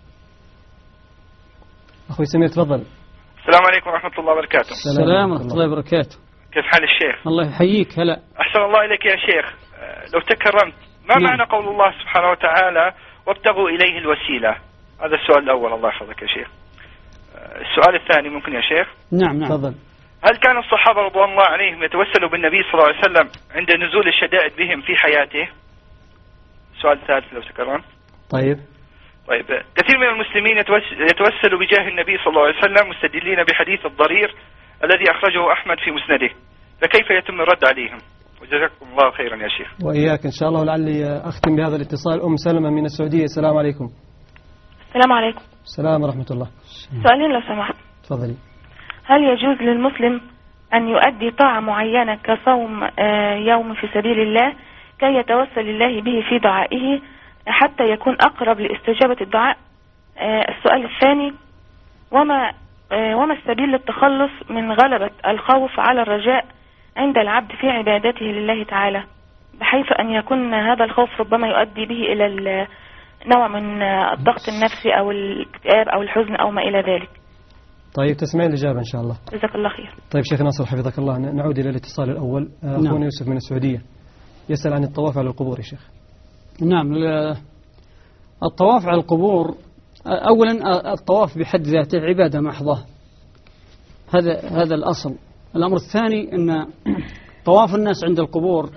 أخوي سمير تفضل. السلام عليكم ورحمة الله وبركاته. السلام ورحمة الله وبركاته. كيف حال الشيخ؟ الله يحييك. هلا. أحسن الله إليك يا شيخ. لو تكرمت، ما معنى قول الله سبحانه وتعالى وابتغوا إليه الوسيلة؟ هذا السؤال الأول. الله يحفظك يا شيخ. السؤال الثاني ممكن يا شيخ؟ نعم نعم. تفضل. هل كان الصحابة رضوان الله عليهم يتوسلوا بالنبي صلى الله عليه وسلم عند نزول الشدائد بهم في حياته؟ السؤال الثالث لو تكرمت. طيب كثير من المسلمين يتوسلوا بجاه النبي صلى الله عليه وسلم مستدلين بحديث الضرير الذي أخرجه أحمد في مسنده، فكيف يتم الرد عليهم؟ وجزاكم الله خيرا يا شيخ. وإياك إن شاء الله. ولعلي أختم بهذا الاتصال. أم سلمة من السعودية. السلام عليكم. السلام عليكم. السلام ورحمة الله. سؤالين لو سمحت. تفضلي. هل يجوز للمسلم أن يؤدي طاعة معينة كصوم يوم في سبيل الله كي يتوسل الله به في دعائه حتى يكون أقرب لاستجابة الدعاء؟ السؤال الثاني، وما السبيل للتخلص من غلبة الخوف على الرجاء عند العبد في عبادته لله تعالى، بحيث أن يكون هذا الخوف ربما يؤدي به إلى نوع من الضغط النفسي أو الاكتئاب أو الحزن أو ما إلى ذلك؟ طيب تسمعين الإجابة إن شاء الله. جزاك الله خير. طيب شيخ ناصر حفظك الله، نعود إلى الاتصال الأول. أخونا يوسف من السعودية يسأل عن الطواف على القبور يا شيخ. نعم، الطواف على القبور أولا الطواف بحد ذاته عبادة محضة، هذا الأصل. الأمر الثاني أن طواف الناس عند القبور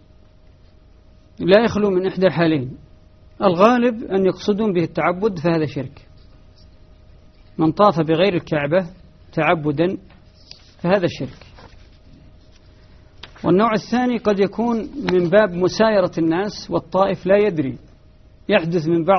لا يخلو من إحدى حالين، الغالب أن يقصدون به التعبد فهذا شرك، من طاف بغير الكعبة تعبدا فهذا شرك. والنوع الثاني قد يكون من باب مسايرة الناس والطائف لا يدري، يحدث من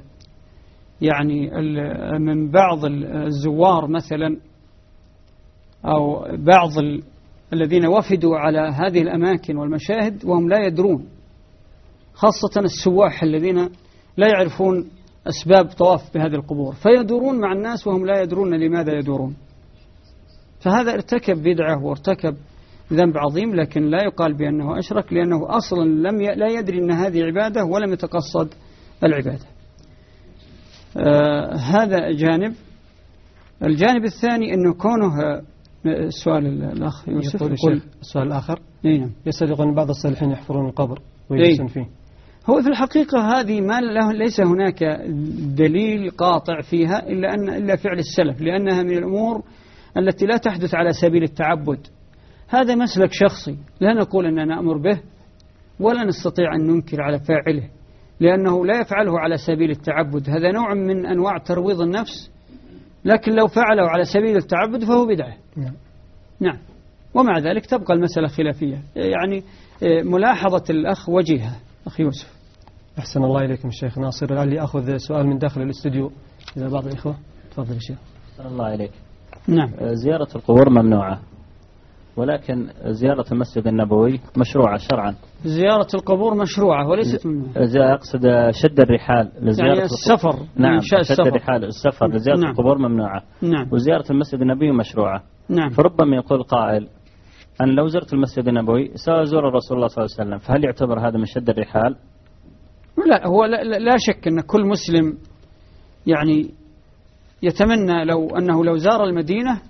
بعض الزوار مثلا أو بعض الذين وفدوا على هذه الأماكن والمشاهد وهم لا يدرون، خاصة السواح الذين لا يعرفون أسباب طواف بهذه القبور، فيدورون مع الناس وهم لا يدرون لماذا يدورون، فهذا ارتكب بدعة وارتكب ذنب عظيم، لكن لا يقال بأنه أشرك، لأنه أصلا لا يدري أن هذه عبادة ولم يتقصد العبادة. هذا جانب. الجانب الثاني أنه كونه السؤال الأخ يوسف يقول السؤال الآخر يسأل يقول بعض الصالحين يحفرون القبر ويجلسون فيه. هو في الحقيقة هذه ما ليس هناك دليل قاطع فيها إلا فعل السلف، لأنها من الأمور التي لا تحدث على سبيل التعبد. هذا مسلك شخصي لا نقول أننا نأمر به ولا نستطيع أن ننكر على فاعله، لأنه لا يفعله على سبيل التعبد، هذا نوع من أنواع ترويض النفس، لكن لو فعله على سبيل التعبد فهو بدعة. نعم. ومع ذلك تبقى المسألة خلافية، يعني ملاحظة الأخ وجيهة. أخ يوسف. أحسن الله إليكم الشيخ ناصر، لعلي أخذ سؤال من داخل الاستوديو إذا بعض الإخوة. تفضل الشيخ. أحسن الله إليك. نعم. زيارة القبور ممنوعة، ولكن زيارة المسجد النبوي مشروعة شرعا. زيارة القبور مشروعة وليست ممنوعة. أقصد شد الرحال لزيارة يعني السفر. نعم، شد الرحال السفر لزيارة نعم. القبور ممنوعة. نعم. وزيارة المسجد النبوي مشروعة. نعم. فربما يقول قائل أن لو زرت المسجد النبوي سأزور الرسول الله صلى الله عليه وسلم، فهل يعتبر هذا من شد الرحال؟ لا، هو لا شك أن كل مسلم يعني يتمنى لو زار المدينة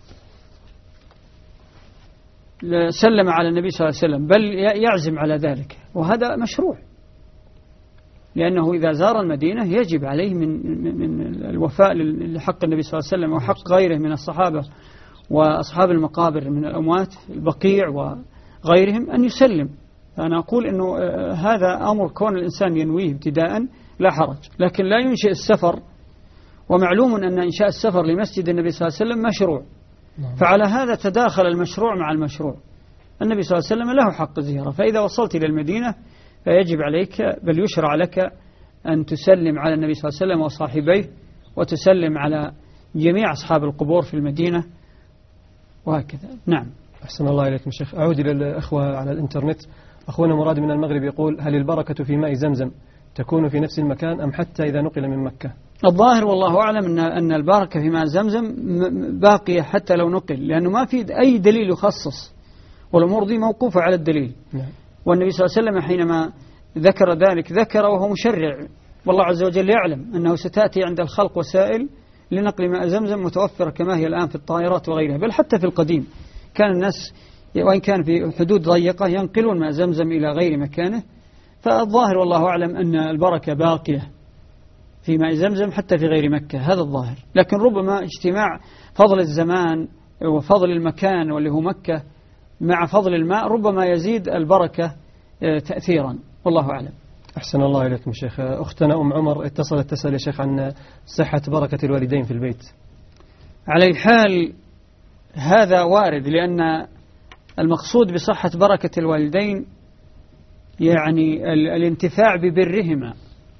سلم على النبي صلى الله عليه وسلم، بل يعزم على ذلك، وهذا مشروع، لأنه إذا زار المدينة يجب عليه من الوفاء لحق النبي صلى الله عليه وسلم وحق غيره من الصحابة وأصحاب المقابر من الأموات البقيع وغيرهم أن يسلم. فأنا أقول أنه هذا أمر كون الإنسان ينويه ابتداء لا حرج، لكن لا ينشئ السفر، ومعلوم أن إنشاء السفر لمسجد النبي صلى الله عليه وسلم مشروع، فعلى هذا تداخل المشروع مع المشروع. النبي صلى الله عليه وسلم له حق زيارة، فإذا وصلت إلى المدينة فيجب عليك بل يشرع لك أن تسلم على النبي صلى الله عليه وسلم وصاحبيه، وتسلم على جميع أصحاب القبور في المدينة وهكذا. نعم. أحسن الله إليكم شيخ. أعود إلى الأخوة على الإنترنت. أخونا مراد من المغرب يقول: هل البركة في ماء زمزم تكون في نفس المكان أم حتى إذا نقل من مكة؟ الظاهر والله أعلم أن البركة في ماء زمزم باقية حتى لو نقل، لأنه ما في أي دليل يخصص، والأمور دي موقوفة على الدليل. نعم. والنبي صلى الله عليه وسلم حينما ذكر ذلك ذكر وهو مشرع، والله عز وجل يعلم أنه ستأتي عند الخلق وسائل لنقل ماء زمزم متوفرة كما هي الآن في الطائرات وغيرها، بل حتى في القديم كان الناس وإن كان في حدود ضيقة ينقلون ماء زمزم إلى غير مكانه. فالظاهر والله أعلم أن البركة باقية في ماء زمزم حتى في غير مكة، هذا الظاهر. لكن ربما اجتماع فضل الزمان وفضل المكان واللي هو مكة مع فضل الماء ربما يزيد البركة تأثيرا، والله أعلم. أحسن الله إليكم شيخ. أختنا أم عمر اتصلت تسأل يا شيخ عن صحة بركة الوالدين في البيت. على حال هذا وارد، لأن المقصود بصحة بركة الوالدين يعني الانتفاع ببرهما،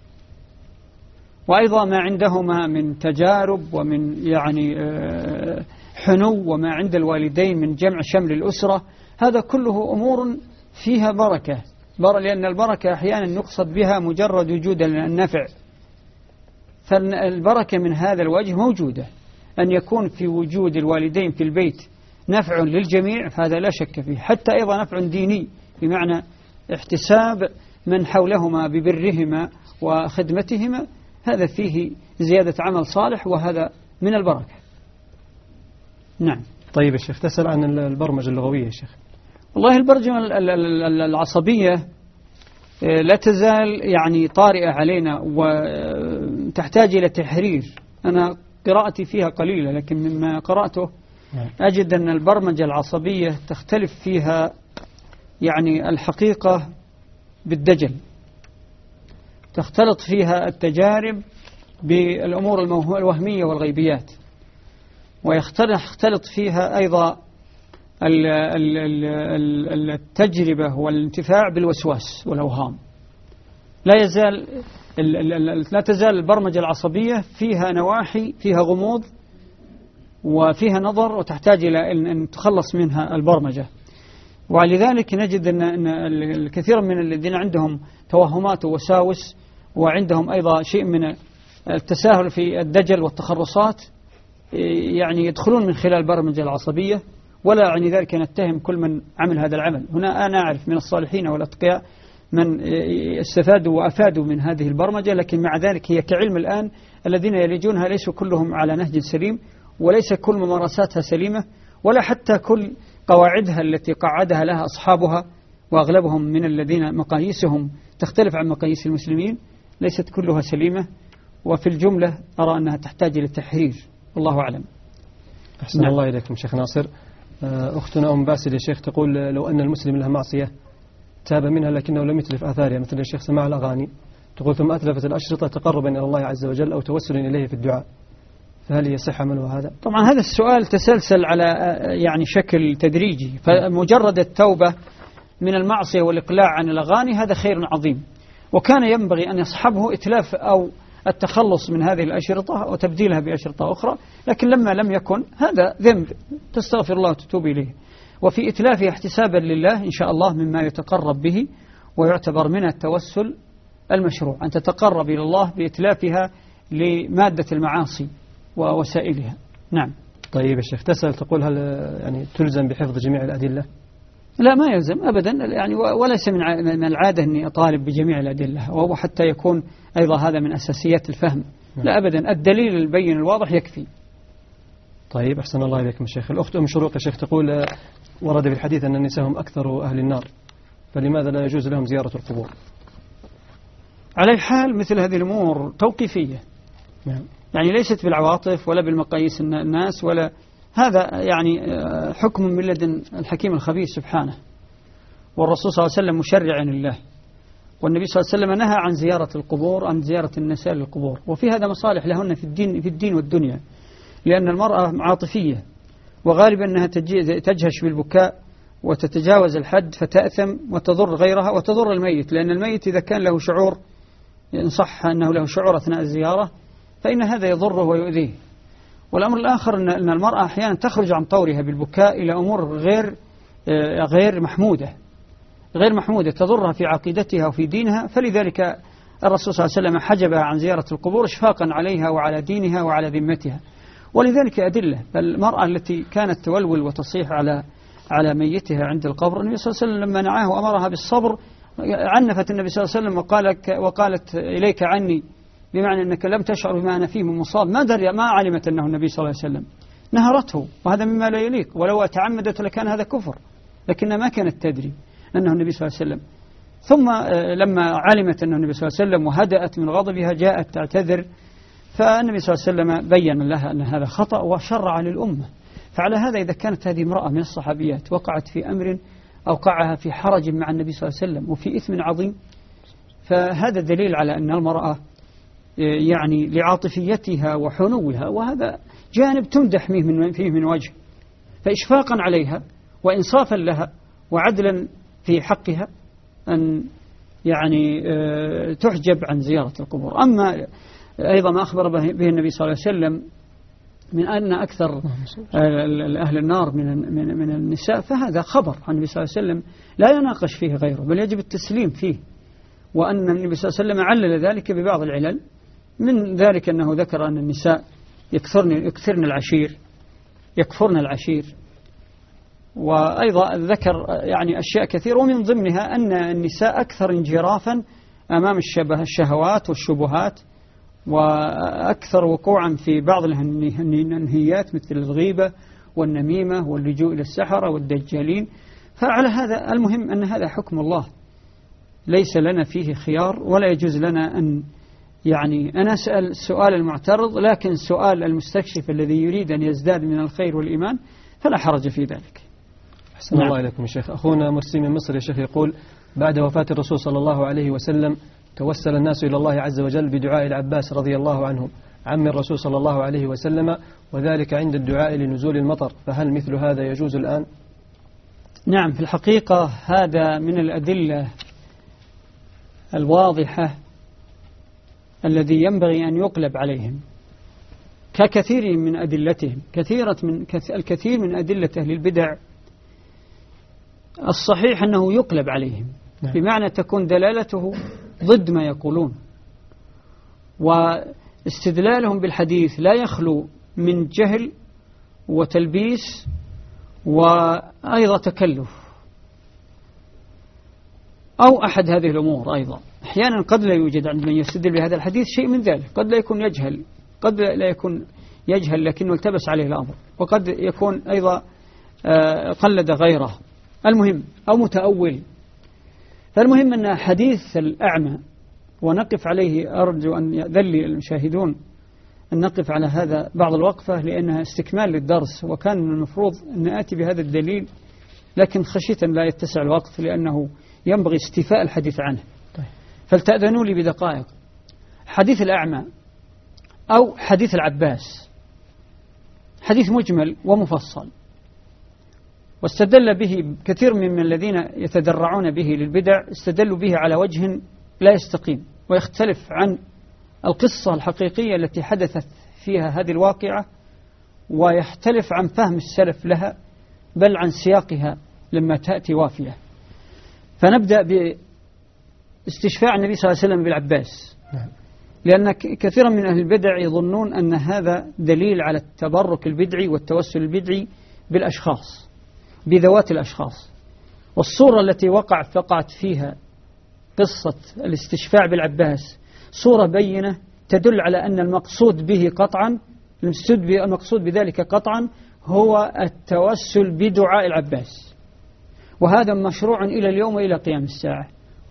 وأيضا ما عندهما من تجارب ومن يعني حنو، وما عند الوالدين من جمع شمل الأسرة، هذا كله أمور فيها بركة، لأن البركة أحيانا يقصد بها مجرد وجود النفع، فالبركة من هذا الوجه موجودة، أن يكون في وجود الوالدين في البيت نفع للجميع فهذا لا شك فيه، حتى أيضا نفع ديني بمعنى احتساب من حولهما ببرهما وخدمتهما، هذا فيه زيادة عمل صالح، وهذا من البركة. نعم. طيب يا شيخ، تسأل عن البرمجة اللغوية يا شيخ. والله البرمجة العصبية لا تزال يعني طارئة علينا وتحتاج إلى تحرير. أنا قراءتي فيها قليلة، لكن مما قرأته أجد أن البرمجة العصبية تختلف فيها يعني الحقيقة بالدجل، تختلط فيها التجارب بالأمور الوهمية والغيبيات، ويختلط فيها أيضا التجربة والانتفاع بالوسواس والأوهام. لا تزال البرمجة العصبية فيها نواحي، فيها غموض وفيها نظر، وتحتاج إلى أن تخلص منها البرمجة. ولذلك نجد أن الكثير من الذين عندهم توهمات ووساوس وعندهم أيضا شيء من التساهل في الدجل والتخرصات يعني يدخلون من خلال البرمجة العصبية، ولا يعني ذلك نتهم كل من عمل هذا العمل. هنا أنا أعرف من الصالحين والأتقياء من استفادوا وأفادوا من هذه البرمجة، لكن مع ذلك هي كعلم الآن الذين يلجونها ليسوا كلهم على نهج سليم، وليس كل ممارساتها سليمة، ولا حتى كل قواعدها التي قعدها لها أصحابها، وأغلبهم من الذين مقاييسهم تختلف عن مقاييس المسلمين، ليست كلها سليمة. وفي الجملة أرى أنها تحتاج إلى التحرير، والله أعلم. أحسن الله إليكم شيخ ناصر. أختنا أم باسل يا شيخ تقول لو أن المسلم له معصية تاب منها لكنه لم يتلف آثارها، مثل يا شيخ سماع الأغاني، تقول ثم أتلفت الأشرطة تقربا إلى الله عز وجل أو توسلا إليه في الدعاء، فهل يصح عمله هذا؟ طبعا هذا السؤال تسلسل على يعني شكل تدريجي، فمجرد التوبة من المعصية والإقلاع عن الأغاني هذا خير عظيم، وكان ينبغي أن يصحبه إتلاف أو التخلص من هذه الأشرطة وتبديلها بأشرطة أخرى، لكن لما لم يكن هذا ذنب تستغفر الله وتتوب إليه، وفي إتلافها احتسابا لله إن شاء الله مما يتقرب به ويعتبر من التوسل المشروع، أن تتقرب إلى الله بإتلافها لمادة المعاصي ووسائلها. نعم. طيب يا شيخ، تسأل تقول هل يعني تلزم بحفظ جميع الأدلة؟ لا، ما يلزم أبدا، يعني وليس من العادة أني أطالب بجميع الأدلة، وهو حتى يكون أيضا هذا من أساسيات الفهم. لا أبدا، الدليل البين الواضح يكفي. طيب أحسن الله إليكم شيخ. الأخت أم شروق يا شيخ تقول ورد في الحديث أن النساء هم أكثر أهل النار، فلماذا لا يجوز لهم زيارة القبور؟ على حال مثل هذه الأمور توقيفية، يعني ليست بالعواطف ولا بالمقاييس الناس، ولا هذا يعني حكم من لدن الحكيم الخبير سبحانه، والرسول صلى الله عليه وسلم مشرع لله، والنبي صلى الله عليه وسلم نهى عن زيارة القبور، عن زيارة النساء للقبور، وفي هذا مصالح لهن في الدين والدنيا، لأن المرأة عاطفية وغالبا أنها تجهش بالبكاء وتتجاوز الحد فتأثم وتضر غيرها وتضر الميت، لأن الميت إذا كان له شعور، إن صح أنه له شعور أثناء الزيارة، فإن هذا يضره ويؤذيه. والأمر الآخر أن المرأة أحيانا تخرج عن طورها بالبكاء إلى أمور غير محمودة تضرها في عقيدتها وفي دينها، فلذلك الرسول صلى الله عليه وسلم حجبها عن زيارة القبور إشفاقا عليها وعلى دينها وعلى ذمتها. ولذلك أدلة، المرأة التي كانت تولول وتصيح على ميتها عند القبر، النبي صلى الله عليه وسلم لما نعاه وأمرها بالصبر عنفت النبي صلى الله عليه وسلم وقالت إليك عني، بمعنى أنك لم تشعر بما أنا فيه من مصاب، ما علمت أنه النبي صلى الله عليه وسلم، نهرته، وهذا مما لا يليق، ولو تعمدت لكان هذا كفر، لكنها ما كانت تدري أنه النبي صلى الله عليه وسلم. ثم لما علمت أنه النبي صلى الله عليه وسلم وهدأت من غضبها جاءت تعتذر، فالنبي صلى الله عليه وسلم بين لها أن هذا خطأ وشرع للأمة. فعلى هذا إذا كانت هذه امرأة من الصحابيات وقعت في أمر أوقعها في حرج مع النبي صلى الله عليه وسلم وفي إثم عظيم، فهذا دليل على أن المرأة يعني لعاطفيتها وحنوها، وهذا جانب تمدح فيه من وجه، فإشفاقا عليها وإنصافا لها وعدلا في حقها أن يعني تحجب عن زيارة القبور. أما أيضا ما أخبر به النبي صلى الله عليه وسلم من أن أكثر أهل النار من النساء، فهذا خبر عن النبي صلى الله عليه وسلم لا يناقش فيه غيره، بل يجب التسليم فيه، وأن النبي صلى الله عليه وسلم علل ذلك ببعض العلل، من ذلك أنه ذكر أن النساء يكفرن العشير، وأيضا ذكر يعني أشياء كثيرة، ومن ضمنها أن النساء أكثر انجرافا أمام الشهوات والشبهات، وأكثر وقوعا في بعض الهنيات مثل الغيبة والنميمة واللجوء إلى السحرة والدجالين. فعلى هذا المهم أن هذا حكم الله ليس لنا فيه خيار، ولا يجوز لنا أن أنا أسأل سؤال المعترض، لكن سؤال المستكشف الذي يريد أن يزداد من الخير والإيمان فلا حرج في ذلك. أحسن الله إليكم يا شيخ. أخونا مرسي من مصر يا شيخ يقول: بعد وفاة الرسول صلى الله عليه وسلم توسل الناس إلى الله عز وجل بدعاء العباس رضي الله عنه عم الرسول صلى الله عليه وسلم، وذلك عند الدعاء لنزول المطر، فهل مثل هذا يجوز الآن؟ نعم، في الحقيقة هذا من الأدلة الواضحة الذي ينبغي أن يقلب عليهم ككثير من أدلتهم. الكثير من أدلة أهل البدع الصحيح أنه يقلب عليهم، بمعنى تكون دلالته ضد ما يقولون، واستدلالهم بالحديث لا يخلو من جهل وتلبيس وأيضا تكلف أو أحد هذه الأمور. أيضا أحيانا قد لا يوجد عند من يستدل بهذا الحديث شيء من ذلك، قد لا يكون يجهل، قد لا يكون يجهل لكنه التبس عليه الأمر، وقد يكون أيضا قلد غيره، المهم أو متأول. فالمهم أن حديث الأعمى ونقف عليه، أرجو أن يذل المشاهدون أن نقف على هذا بعض الوقفة لأنها استكمال للدرس، وكان من المفروض أن آتي بهذا الدليل، لكن خشيت أن لا يتسع الوقت لأنه ينبغي استيفاء الحديث عنه. فلتأذنوا لي بدقائق. حديث الأعمى أو حديث العباس حديث مجمل ومفصل، واستدل به كثير من الذين يتدرعون به للبدع، استدلوا به على وجه لا يستقيم ويختلف عن القصة الحقيقية التي حدثت فيها هذه الواقعة، ويختلف عن فهم السلف لها، بل عن سياقها لما تأتي وافية. فنبدأ باستشفاع النبي صلى الله عليه وسلم بالعباس، لأن كثيرا من أهل البدع يظنون أن هذا دليل على التبرك البدعي والتوسل البدعي بالأشخاص، بذوات الأشخاص. والصورة التي وقعت فيها قصة الاستشفاع بالعباس صورة بينة تدل على أن المقصود به قطعا، المقصود بذلك قطعا هو التوسل بدعاء العباس، وهذا مشروع إلى اليوم وإلى قيام الساعة.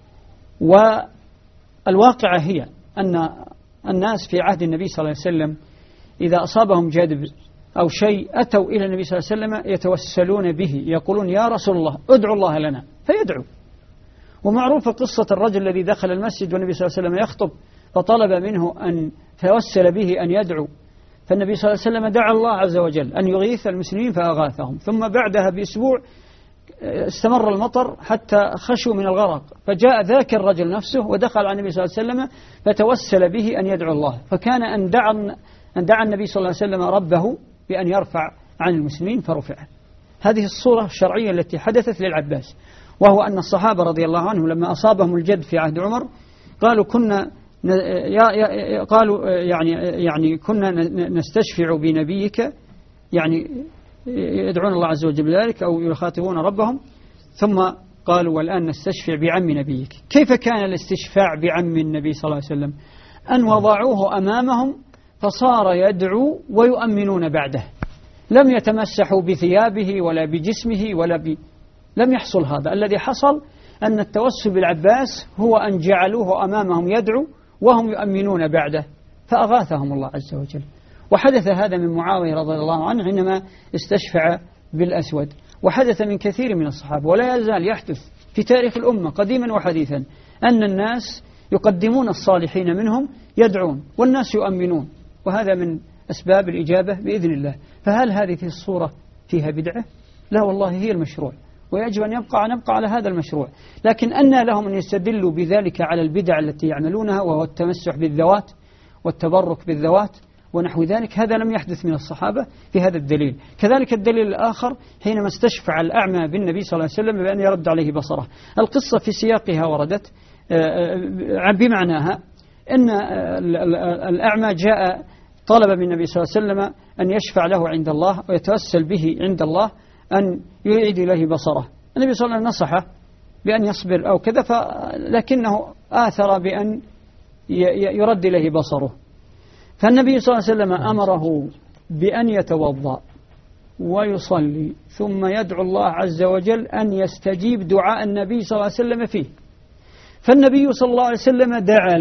والواقعة هي أن الناس في عهد النبي صلى الله عليه وسلم إذا أصابهم جدب أو شيء أتوا إلى النبي صلى الله عليه وسلم يتوسلون به، يقولون: يا رسول الله ادعو الله لنا، فيدعو. ومعروفة قصة الرجل الذي دخل المسجد والنبي صلى الله عليه وسلم يخطب، فطلب منه أن توسل به أن يدعو، فالنبي صلى الله عليه وسلم دعا الله عز وجل أن يغيث المسلمين فأغاثهم، ثم بعدها بأسبوع استمر المطر حتى خشوا من الغرق، فجاء ذاك الرجل نفسه ودخل على النبي صلى الله عليه وسلم فتوسل به أن يدعو الله، فكان أن دعا النبي صلى الله عليه وسلم ربه بأن يرفع عن المسلمين فرفع. هذه الصورة الشرعية التي حدثت للعباس، وهو أن الصحابة رضي الله عنهم لما أصابهم الجد في عهد عمر قالوا كنا نستشفع بنبيك، يعني يدعون الله عز وجل بذلك أو يخاطبون ربهم، ثم قالوا: والآن نستشفع بعم نبيك. كيف كان الاستشفاع بعم النبي صلى الله عليه وسلم؟ أن وضعوه أمامهم فصار يدعو ويؤمنون بعده، لم يتمسحوا بثيابه ولا بجسمه لم يحصل هذا. الذي حصل أن التوسل بالعباس هو أن جعلوه أمامهم يدعو وهم يؤمنون بعده، فأغاثهم الله عز وجل. وحدث هذا من معاوية رضي الله عنه حينما استشفع بالأسود، وحدث من كثير من الصحابة، ولا يزال يحدث في تاريخ الأمة قديما وحديثا أن الناس يقدمون الصالحين منهم يدعون والناس يؤمنون، وهذا من أسباب الإجابة بإذن الله. فهل هذه الصورة فيها بدعة؟ لا والله، هي المشروع، ويجب أن نبقى على هذا المشروع. لكن أن لهم أن يستدلوا بذلك على البدع التي يعملونها، وهو التمسح بالذوات والتبرك بالذوات ونحو ذلك، هذا لم يحدث من الصحابة في هذا الدليل. كذلك الدليل الآخر حينما استشفع الأعمى بالنبي صلى الله عليه وسلم بأن يرد عليه بصره، القصة في سياقها وردت بمعناها أن الأعمى جاء طلب من النبي صلى الله عليه وسلم أن يشفع له عند الله ويتوسل به عند الله أن يعيد إليه بصره. النبي صلى الله عليه وسلم نصحه بأن يصبر أو كذا، لكنه آثر بأن يرد إليه بصره، فالنبي صلى الله عليه وسلم أمره بأن يتوضأ ويصلي ثم يدعو الله عز وجل أن يستجيب دعاء النبي صلى الله عليه وسلم فيه، فالنبي صلى الله عليه وسلم دعا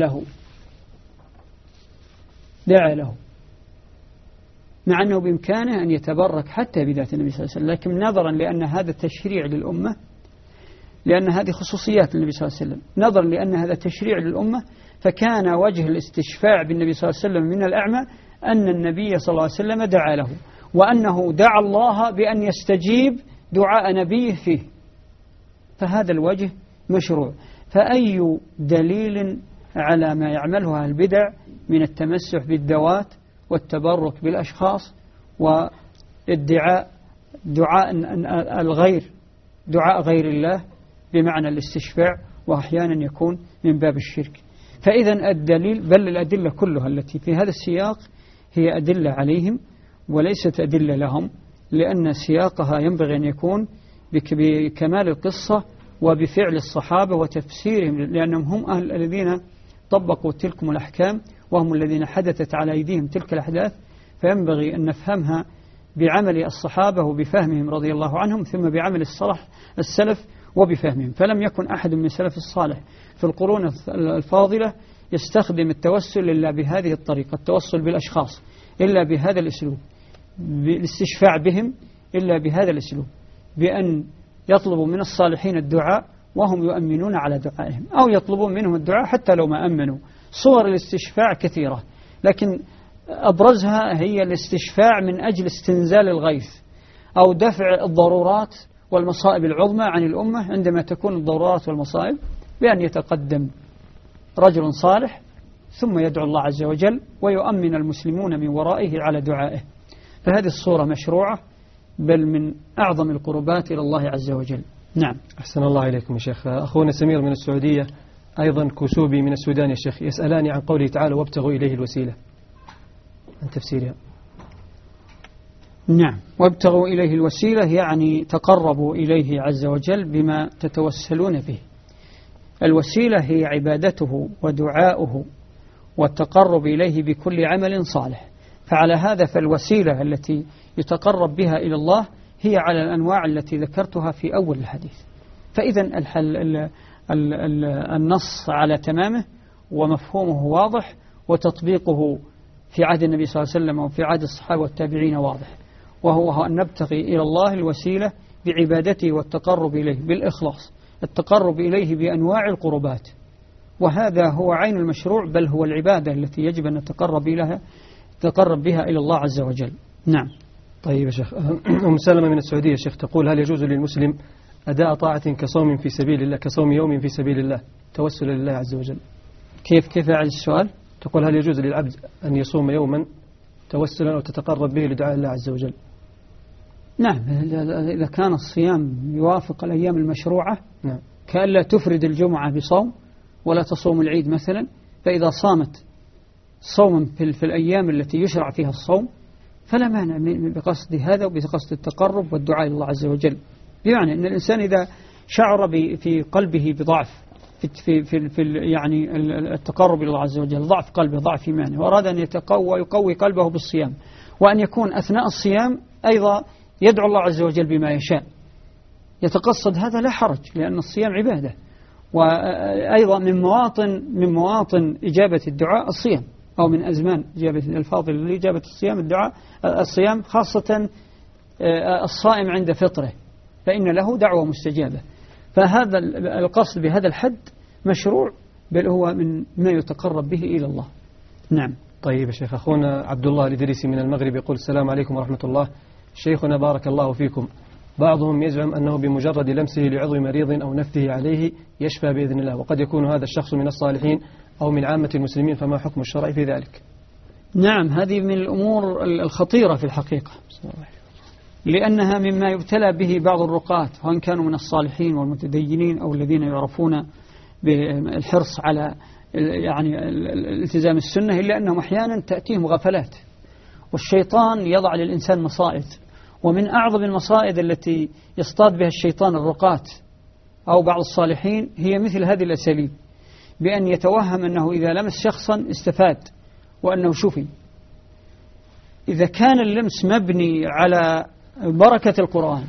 له مع أنه بإمكانه أن يتبرك حتى بذات النبي صلى الله عليه وسلم، لكن نظرا لأن هذا تشريع للأمة، لأن هذه خصوصيات النبي صلى الله عليه وسلم، نظرا لأن هذا تشريع للأمة، فكان وجه الاستشفاع بالنبي صلى الله عليه وسلم من الأعمى أن النبي صلى الله عليه وسلم دعا له، وأنه دعا الله بأن يستجيب دعاء نبيه فيه، فهذا الوجه مشروع. فأي دليل على ما يعمله البدع من التمسح بالذوات والتبرك بالأشخاص وادعاء دعاء غير الله بمعنى الاستشفاع، وأحيانا يكون من باب الشرك. فإذا الدليل، بل الأدلة كلها التي في هذا السياق هي أدلة عليهم وليست أدلة لهم، لأن سياقها ينبغي أن يكون بكمال القصة وبفعل الصحابة وتفسيرهم، لأنهم هم أهل الذين طبقوا تلكم الأحكام، وهم الذين حدثت على أيديهم تلك الأحداث، فينبغي أن نفهمها بعمل الصحابة وبفهمهم رضي الله عنهم، ثم بعمل السلف وبفهمهم. فلم يكن أحد من السلف الصالح في القرون الفاضلة يستخدم التوسل إلا بهذه الطريقة، التوسل بالأشخاص إلا بهذا الأسلوب، بالاستشفاع بهم إلا بهذا الأسلوب، بأن يطلبوا من الصالحين الدعاء وهم يؤمنون على دعائهم، أو يطلبون منهم الدعاء حتى لو ما أمنوا. صور الاستشفاع كثيرة، لكن أبرزها هي الاستشفاع من أجل استنزال الغيث أو دفع الضرورات والمصائب العظمى عن الأمة عندما تكون الضرورات والمصائب، بأن يتقدم رجل صالح ثم يدعو الله عز وجل ويؤمن المسلمون من ورائه على دعائه. فهذه الصورة مشروعة، بل من أعظم القربات إلى الله عز وجل. نعم. أحسن الله إليكم يا شيخ. أخونا سمير من السعودية، أيضا كسوبي من السودان يا شيخ، يسألاني عن قوله تعالى وابتغوا إليه الوسيلة، عن تفسيرها. نعم، وابتغوا إليه الوسيلة يعني تقربوا إليه عز وجل بما تتوسلون به. الوسيلة هي عبادته ودعاؤه والتقرب إليه بكل عمل صالح. فعلى هذا فالوسيلة التي يتقرب بها إلى الله هي على الأنواع التي ذكرتها في أول الحديث. فإذا النص على تمامه ومفهومه واضح، وتطبيقه في عهد النبي صلى الله عليه وسلم وفي عهد الصحابة والتابعين واضح، وهو أن نبتغي إلى الله الوسيلة بعبادته والتقرب إليه بالإخلاص، التقرب إليه بأنواع القربات، وهذا هو عين المشروع، بل هو العبادة التي يجب أن نتقرب بها إلى الله عز وجل. نعم. طيب يا شيخ، أم سلمة من السعودية شيخ تقول هل يجوز للمسلم أداء طاعة كصوم في سبيل الله، كصوم يوم في سبيل الله توسلا لله عز وجل؟ كيف أعد السؤال؟ تقول هل يجوز للعبد أن يصوم يوما توسلا أو تتقرب به لدعاء الله عز وجل؟ نعم، إذا كان الصيام يوافق الأيام المشروعة، نعم، كأن لا تفرد الجمعة بصوم ولا تصوم العيد مثلا، فإذا صامت صوما في الأيام التي يشرع فيها الصوم فلا مانع بقصد هذا وبقصد التقرب والدعاء إلى الله عز وجل. بمعنى أن الإنسان إذا شعر في قلبه بضعف في يعني التقرب إلى الله عز وجل، ضعف قلبه، ضعف إيمانه، وأراد أن يقوي قلبه بالصيام، وأن يكون أثناء الصيام أيضا يدعو الله عز وجل بما يشاء، يتقصد هذا لا حرج، لأن الصيام عبادة. وأيضا من مواطن إجابة الدعاء الصيام، أو من أزمان إجابة الفاضل لإجابة الصيام خاصة الصائم عند فطره، فإن له دعوة مستجابة. فهذا القصد بهذا الحد مشروع، بل هو من ما يتقرب به إلى الله. نعم. طيب يا شيخ، أخونا عبد الله الإدريسي من المغرب يقول السلام عليكم ورحمة الله. شيخنا بارك الله فيكم، بعضهم يزعم أنه بمجرد لمسه لعضو مريض أو نفثه عليه يشفى بإذن الله، وقد يكون هذا الشخص من الصالحين أو من عامة المسلمين، فما حكم الشرع في ذلك؟ نعم، هذه من الأمور الخطيرة في الحقيقة، لأنها مما يبتلى به بعض الرقاة، وإن كانوا من الصالحين والمتدينين أو الذين يعرفون بالحرص على يعني الالتزام السنة، إلا أنهم أحيانا تأتيهم غفلات، والشيطان يضع للإنسان مصائد، ومن أعظم المصائد التي يصطاد بها الشيطان الرقاة أو بعض الصالحين هي مثل هذه الأساليب، بأن يتوهم أنه إذا لمس شخصا استفاد وأنه شفي. إذا كان اللمس مبني على بركة القرآن.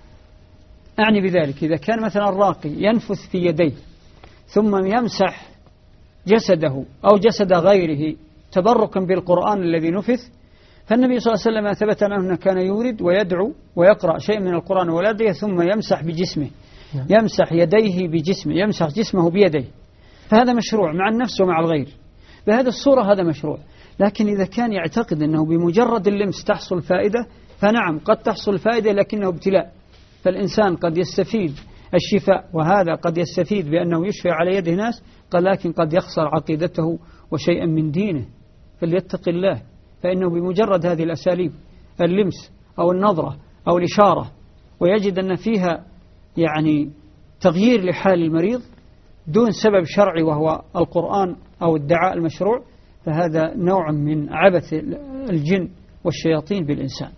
أعني بذلك إذا كان مثلا الراقي ينفث في يديه ثم يمسح جسده أو جسد غيره تبركا بالقرآن الذي نفث، فالنبي صلى الله عليه وسلم ثبت أنه كان يورد ويدعو ويقرأ شيء من القرآن ولا ثم يمسح بجسمه، يمسح يديه بجسمه، يمسح جسمه بيديه، فهذا مشروع مع النفس ومع الغير. بهذه الصورة هذا مشروع. لكن إذا كان يعتقد أنه بمجرد اللمس تحصل فائدة، فنعم قد تحصل فائدة لكنه ابتلاء، فالإنسان قد يستفيد الشفاء وهذا قد يستفيد بأنه يشفى على يده ناس، لكن قد يخسر عقيدته وشيئا من دينه، فليتق الله. فإنه بمجرد هذه الأساليب اللمس أو النظرة أو الإشارة ويجد أن فيها يعني تغيير لحال المريض دون سبب شرعي وهو القرآن أو الدعاء المشروع، فهذا نوع من عبث الجن والشياطين بالإنسان.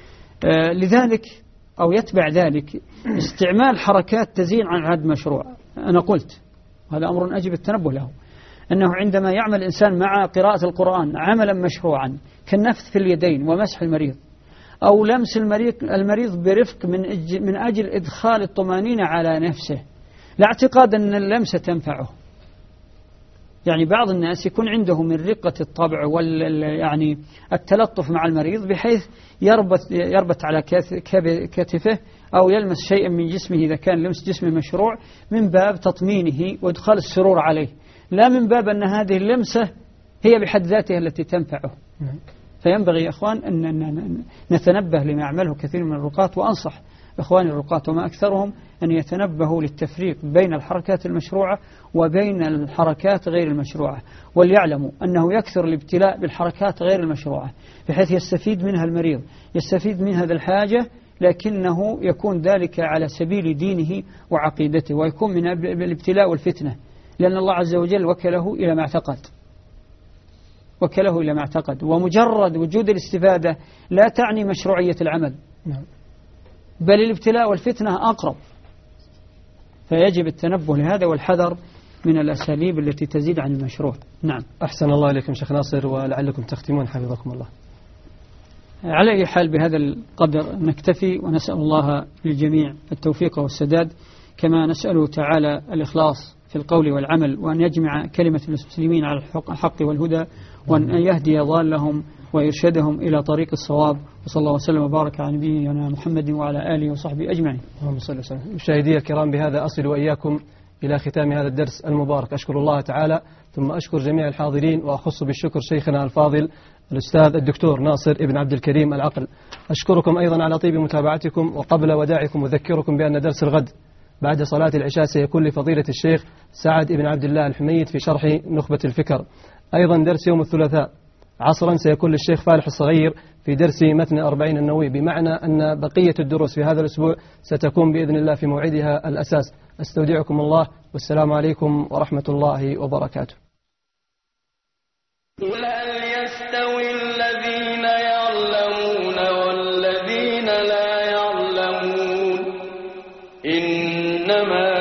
لذلك أو يتبع ذلك استعمال حركات تزين عن العد مشروع. أنا قلت هذا أمر أجب التنبه له، أنه عندما يعمل الإنسان مع قراءة القرآن عملا مشروعا كالنفث في اليدين ومسح المريض أو لمس المريض برفق من أجل إدخال الطمأنينة على نفسه، لا اعتقاد أن اللمسة تنفعه. يعني بعض الناس يكون عنده من رقة الطبع يعني التلطف مع المريض بحيث يربط على كتفه أو يلمس شيئا من جسمه إذا كان لمس جسمه مشروع من باب تطمينه وإدخال السرور عليه، لا من باب أن هذه اللمسة هي بحد ذاتها التي تنفعه. فينبغي يا أخوان أن نتنبه لما يعمله كثير من الرقاة، وأنصح إخواني الرقاة وما أكثرهم أن يتنبهوا للتفريق بين الحركات المشروعة وبين الحركات غير المشروعة، وليعلموا أنه يكثر الابتلاء بالحركات غير المشروعة بحيث يستفيد منها المريض، يستفيد من هذا الحاجة، لكنه يكون ذلك على سبيل دينه وعقيدته، ويكون من الابتلاء والفتنة، لأن الله عز وجل وكله إلى ما اعتقد، وكله إلى ما اعتقد. ومجرد وجود الاستفادة لا تعني مشروعية العمل، بل الابتلاء والفتنة أقرب. فيجب التنبه لهذا والحذر من الأساليب التي تزيد عن المشروع. نعم. أحسن الله إليكم شيخ ناصر، ولعلكم تختمون حفظكم الله. على أي حال بهذا القدر نكتفي، ونسأل الله للجميع التوفيق والسداد، كما نسأله تعالى الإخلاص في القول والعمل، وأن يجمع كلمة المسلمين على الحق والهدى، وأن يهدي ضالهم ويرشدهم إلى طريق الصواب. وصلى الله وسلم وبارك على نبينا محمد وعلى آله وصحبه أجمعين. اللهم صل وسلم. مشاهدي الكرام، بهذا أصل وإياكم إلى ختام هذا الدرس المبارك. أشكر الله تعالى، ثم أشكر جميع الحاضرين، وأخص بالشكر شيخنا الفاضل الأستاذ الدكتور ناصر ابن عبد الكريم العقل. أشكركم أيضا على طيب متابعتكم، وقبل وداعكم أذكركم بأن درس الغد بعد صلاة العشاء سيكون لفضيلة الشيخ سعد ابن عبد الله الحميد في شرح نخبة الفكر. أيضا درس يوم الثلاثاء عصرا سيكون للشيخ فالح الصغير في درس متن 40 النووي، بمعنى أن بقية الدروس في هذا الأسبوع ستكون بإذن الله في موعدها الأساس. أستودعكم الله، والسلام عليكم ورحمة الله وبركاته. قل هل يستوي الذين يعلمون والذين لا يعلمون؟ إنما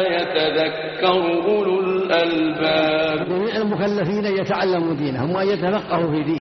يتذكر أولو الألباب. جميع المكلفين يتعلموا دينهم ويتفقهوا في دينهم.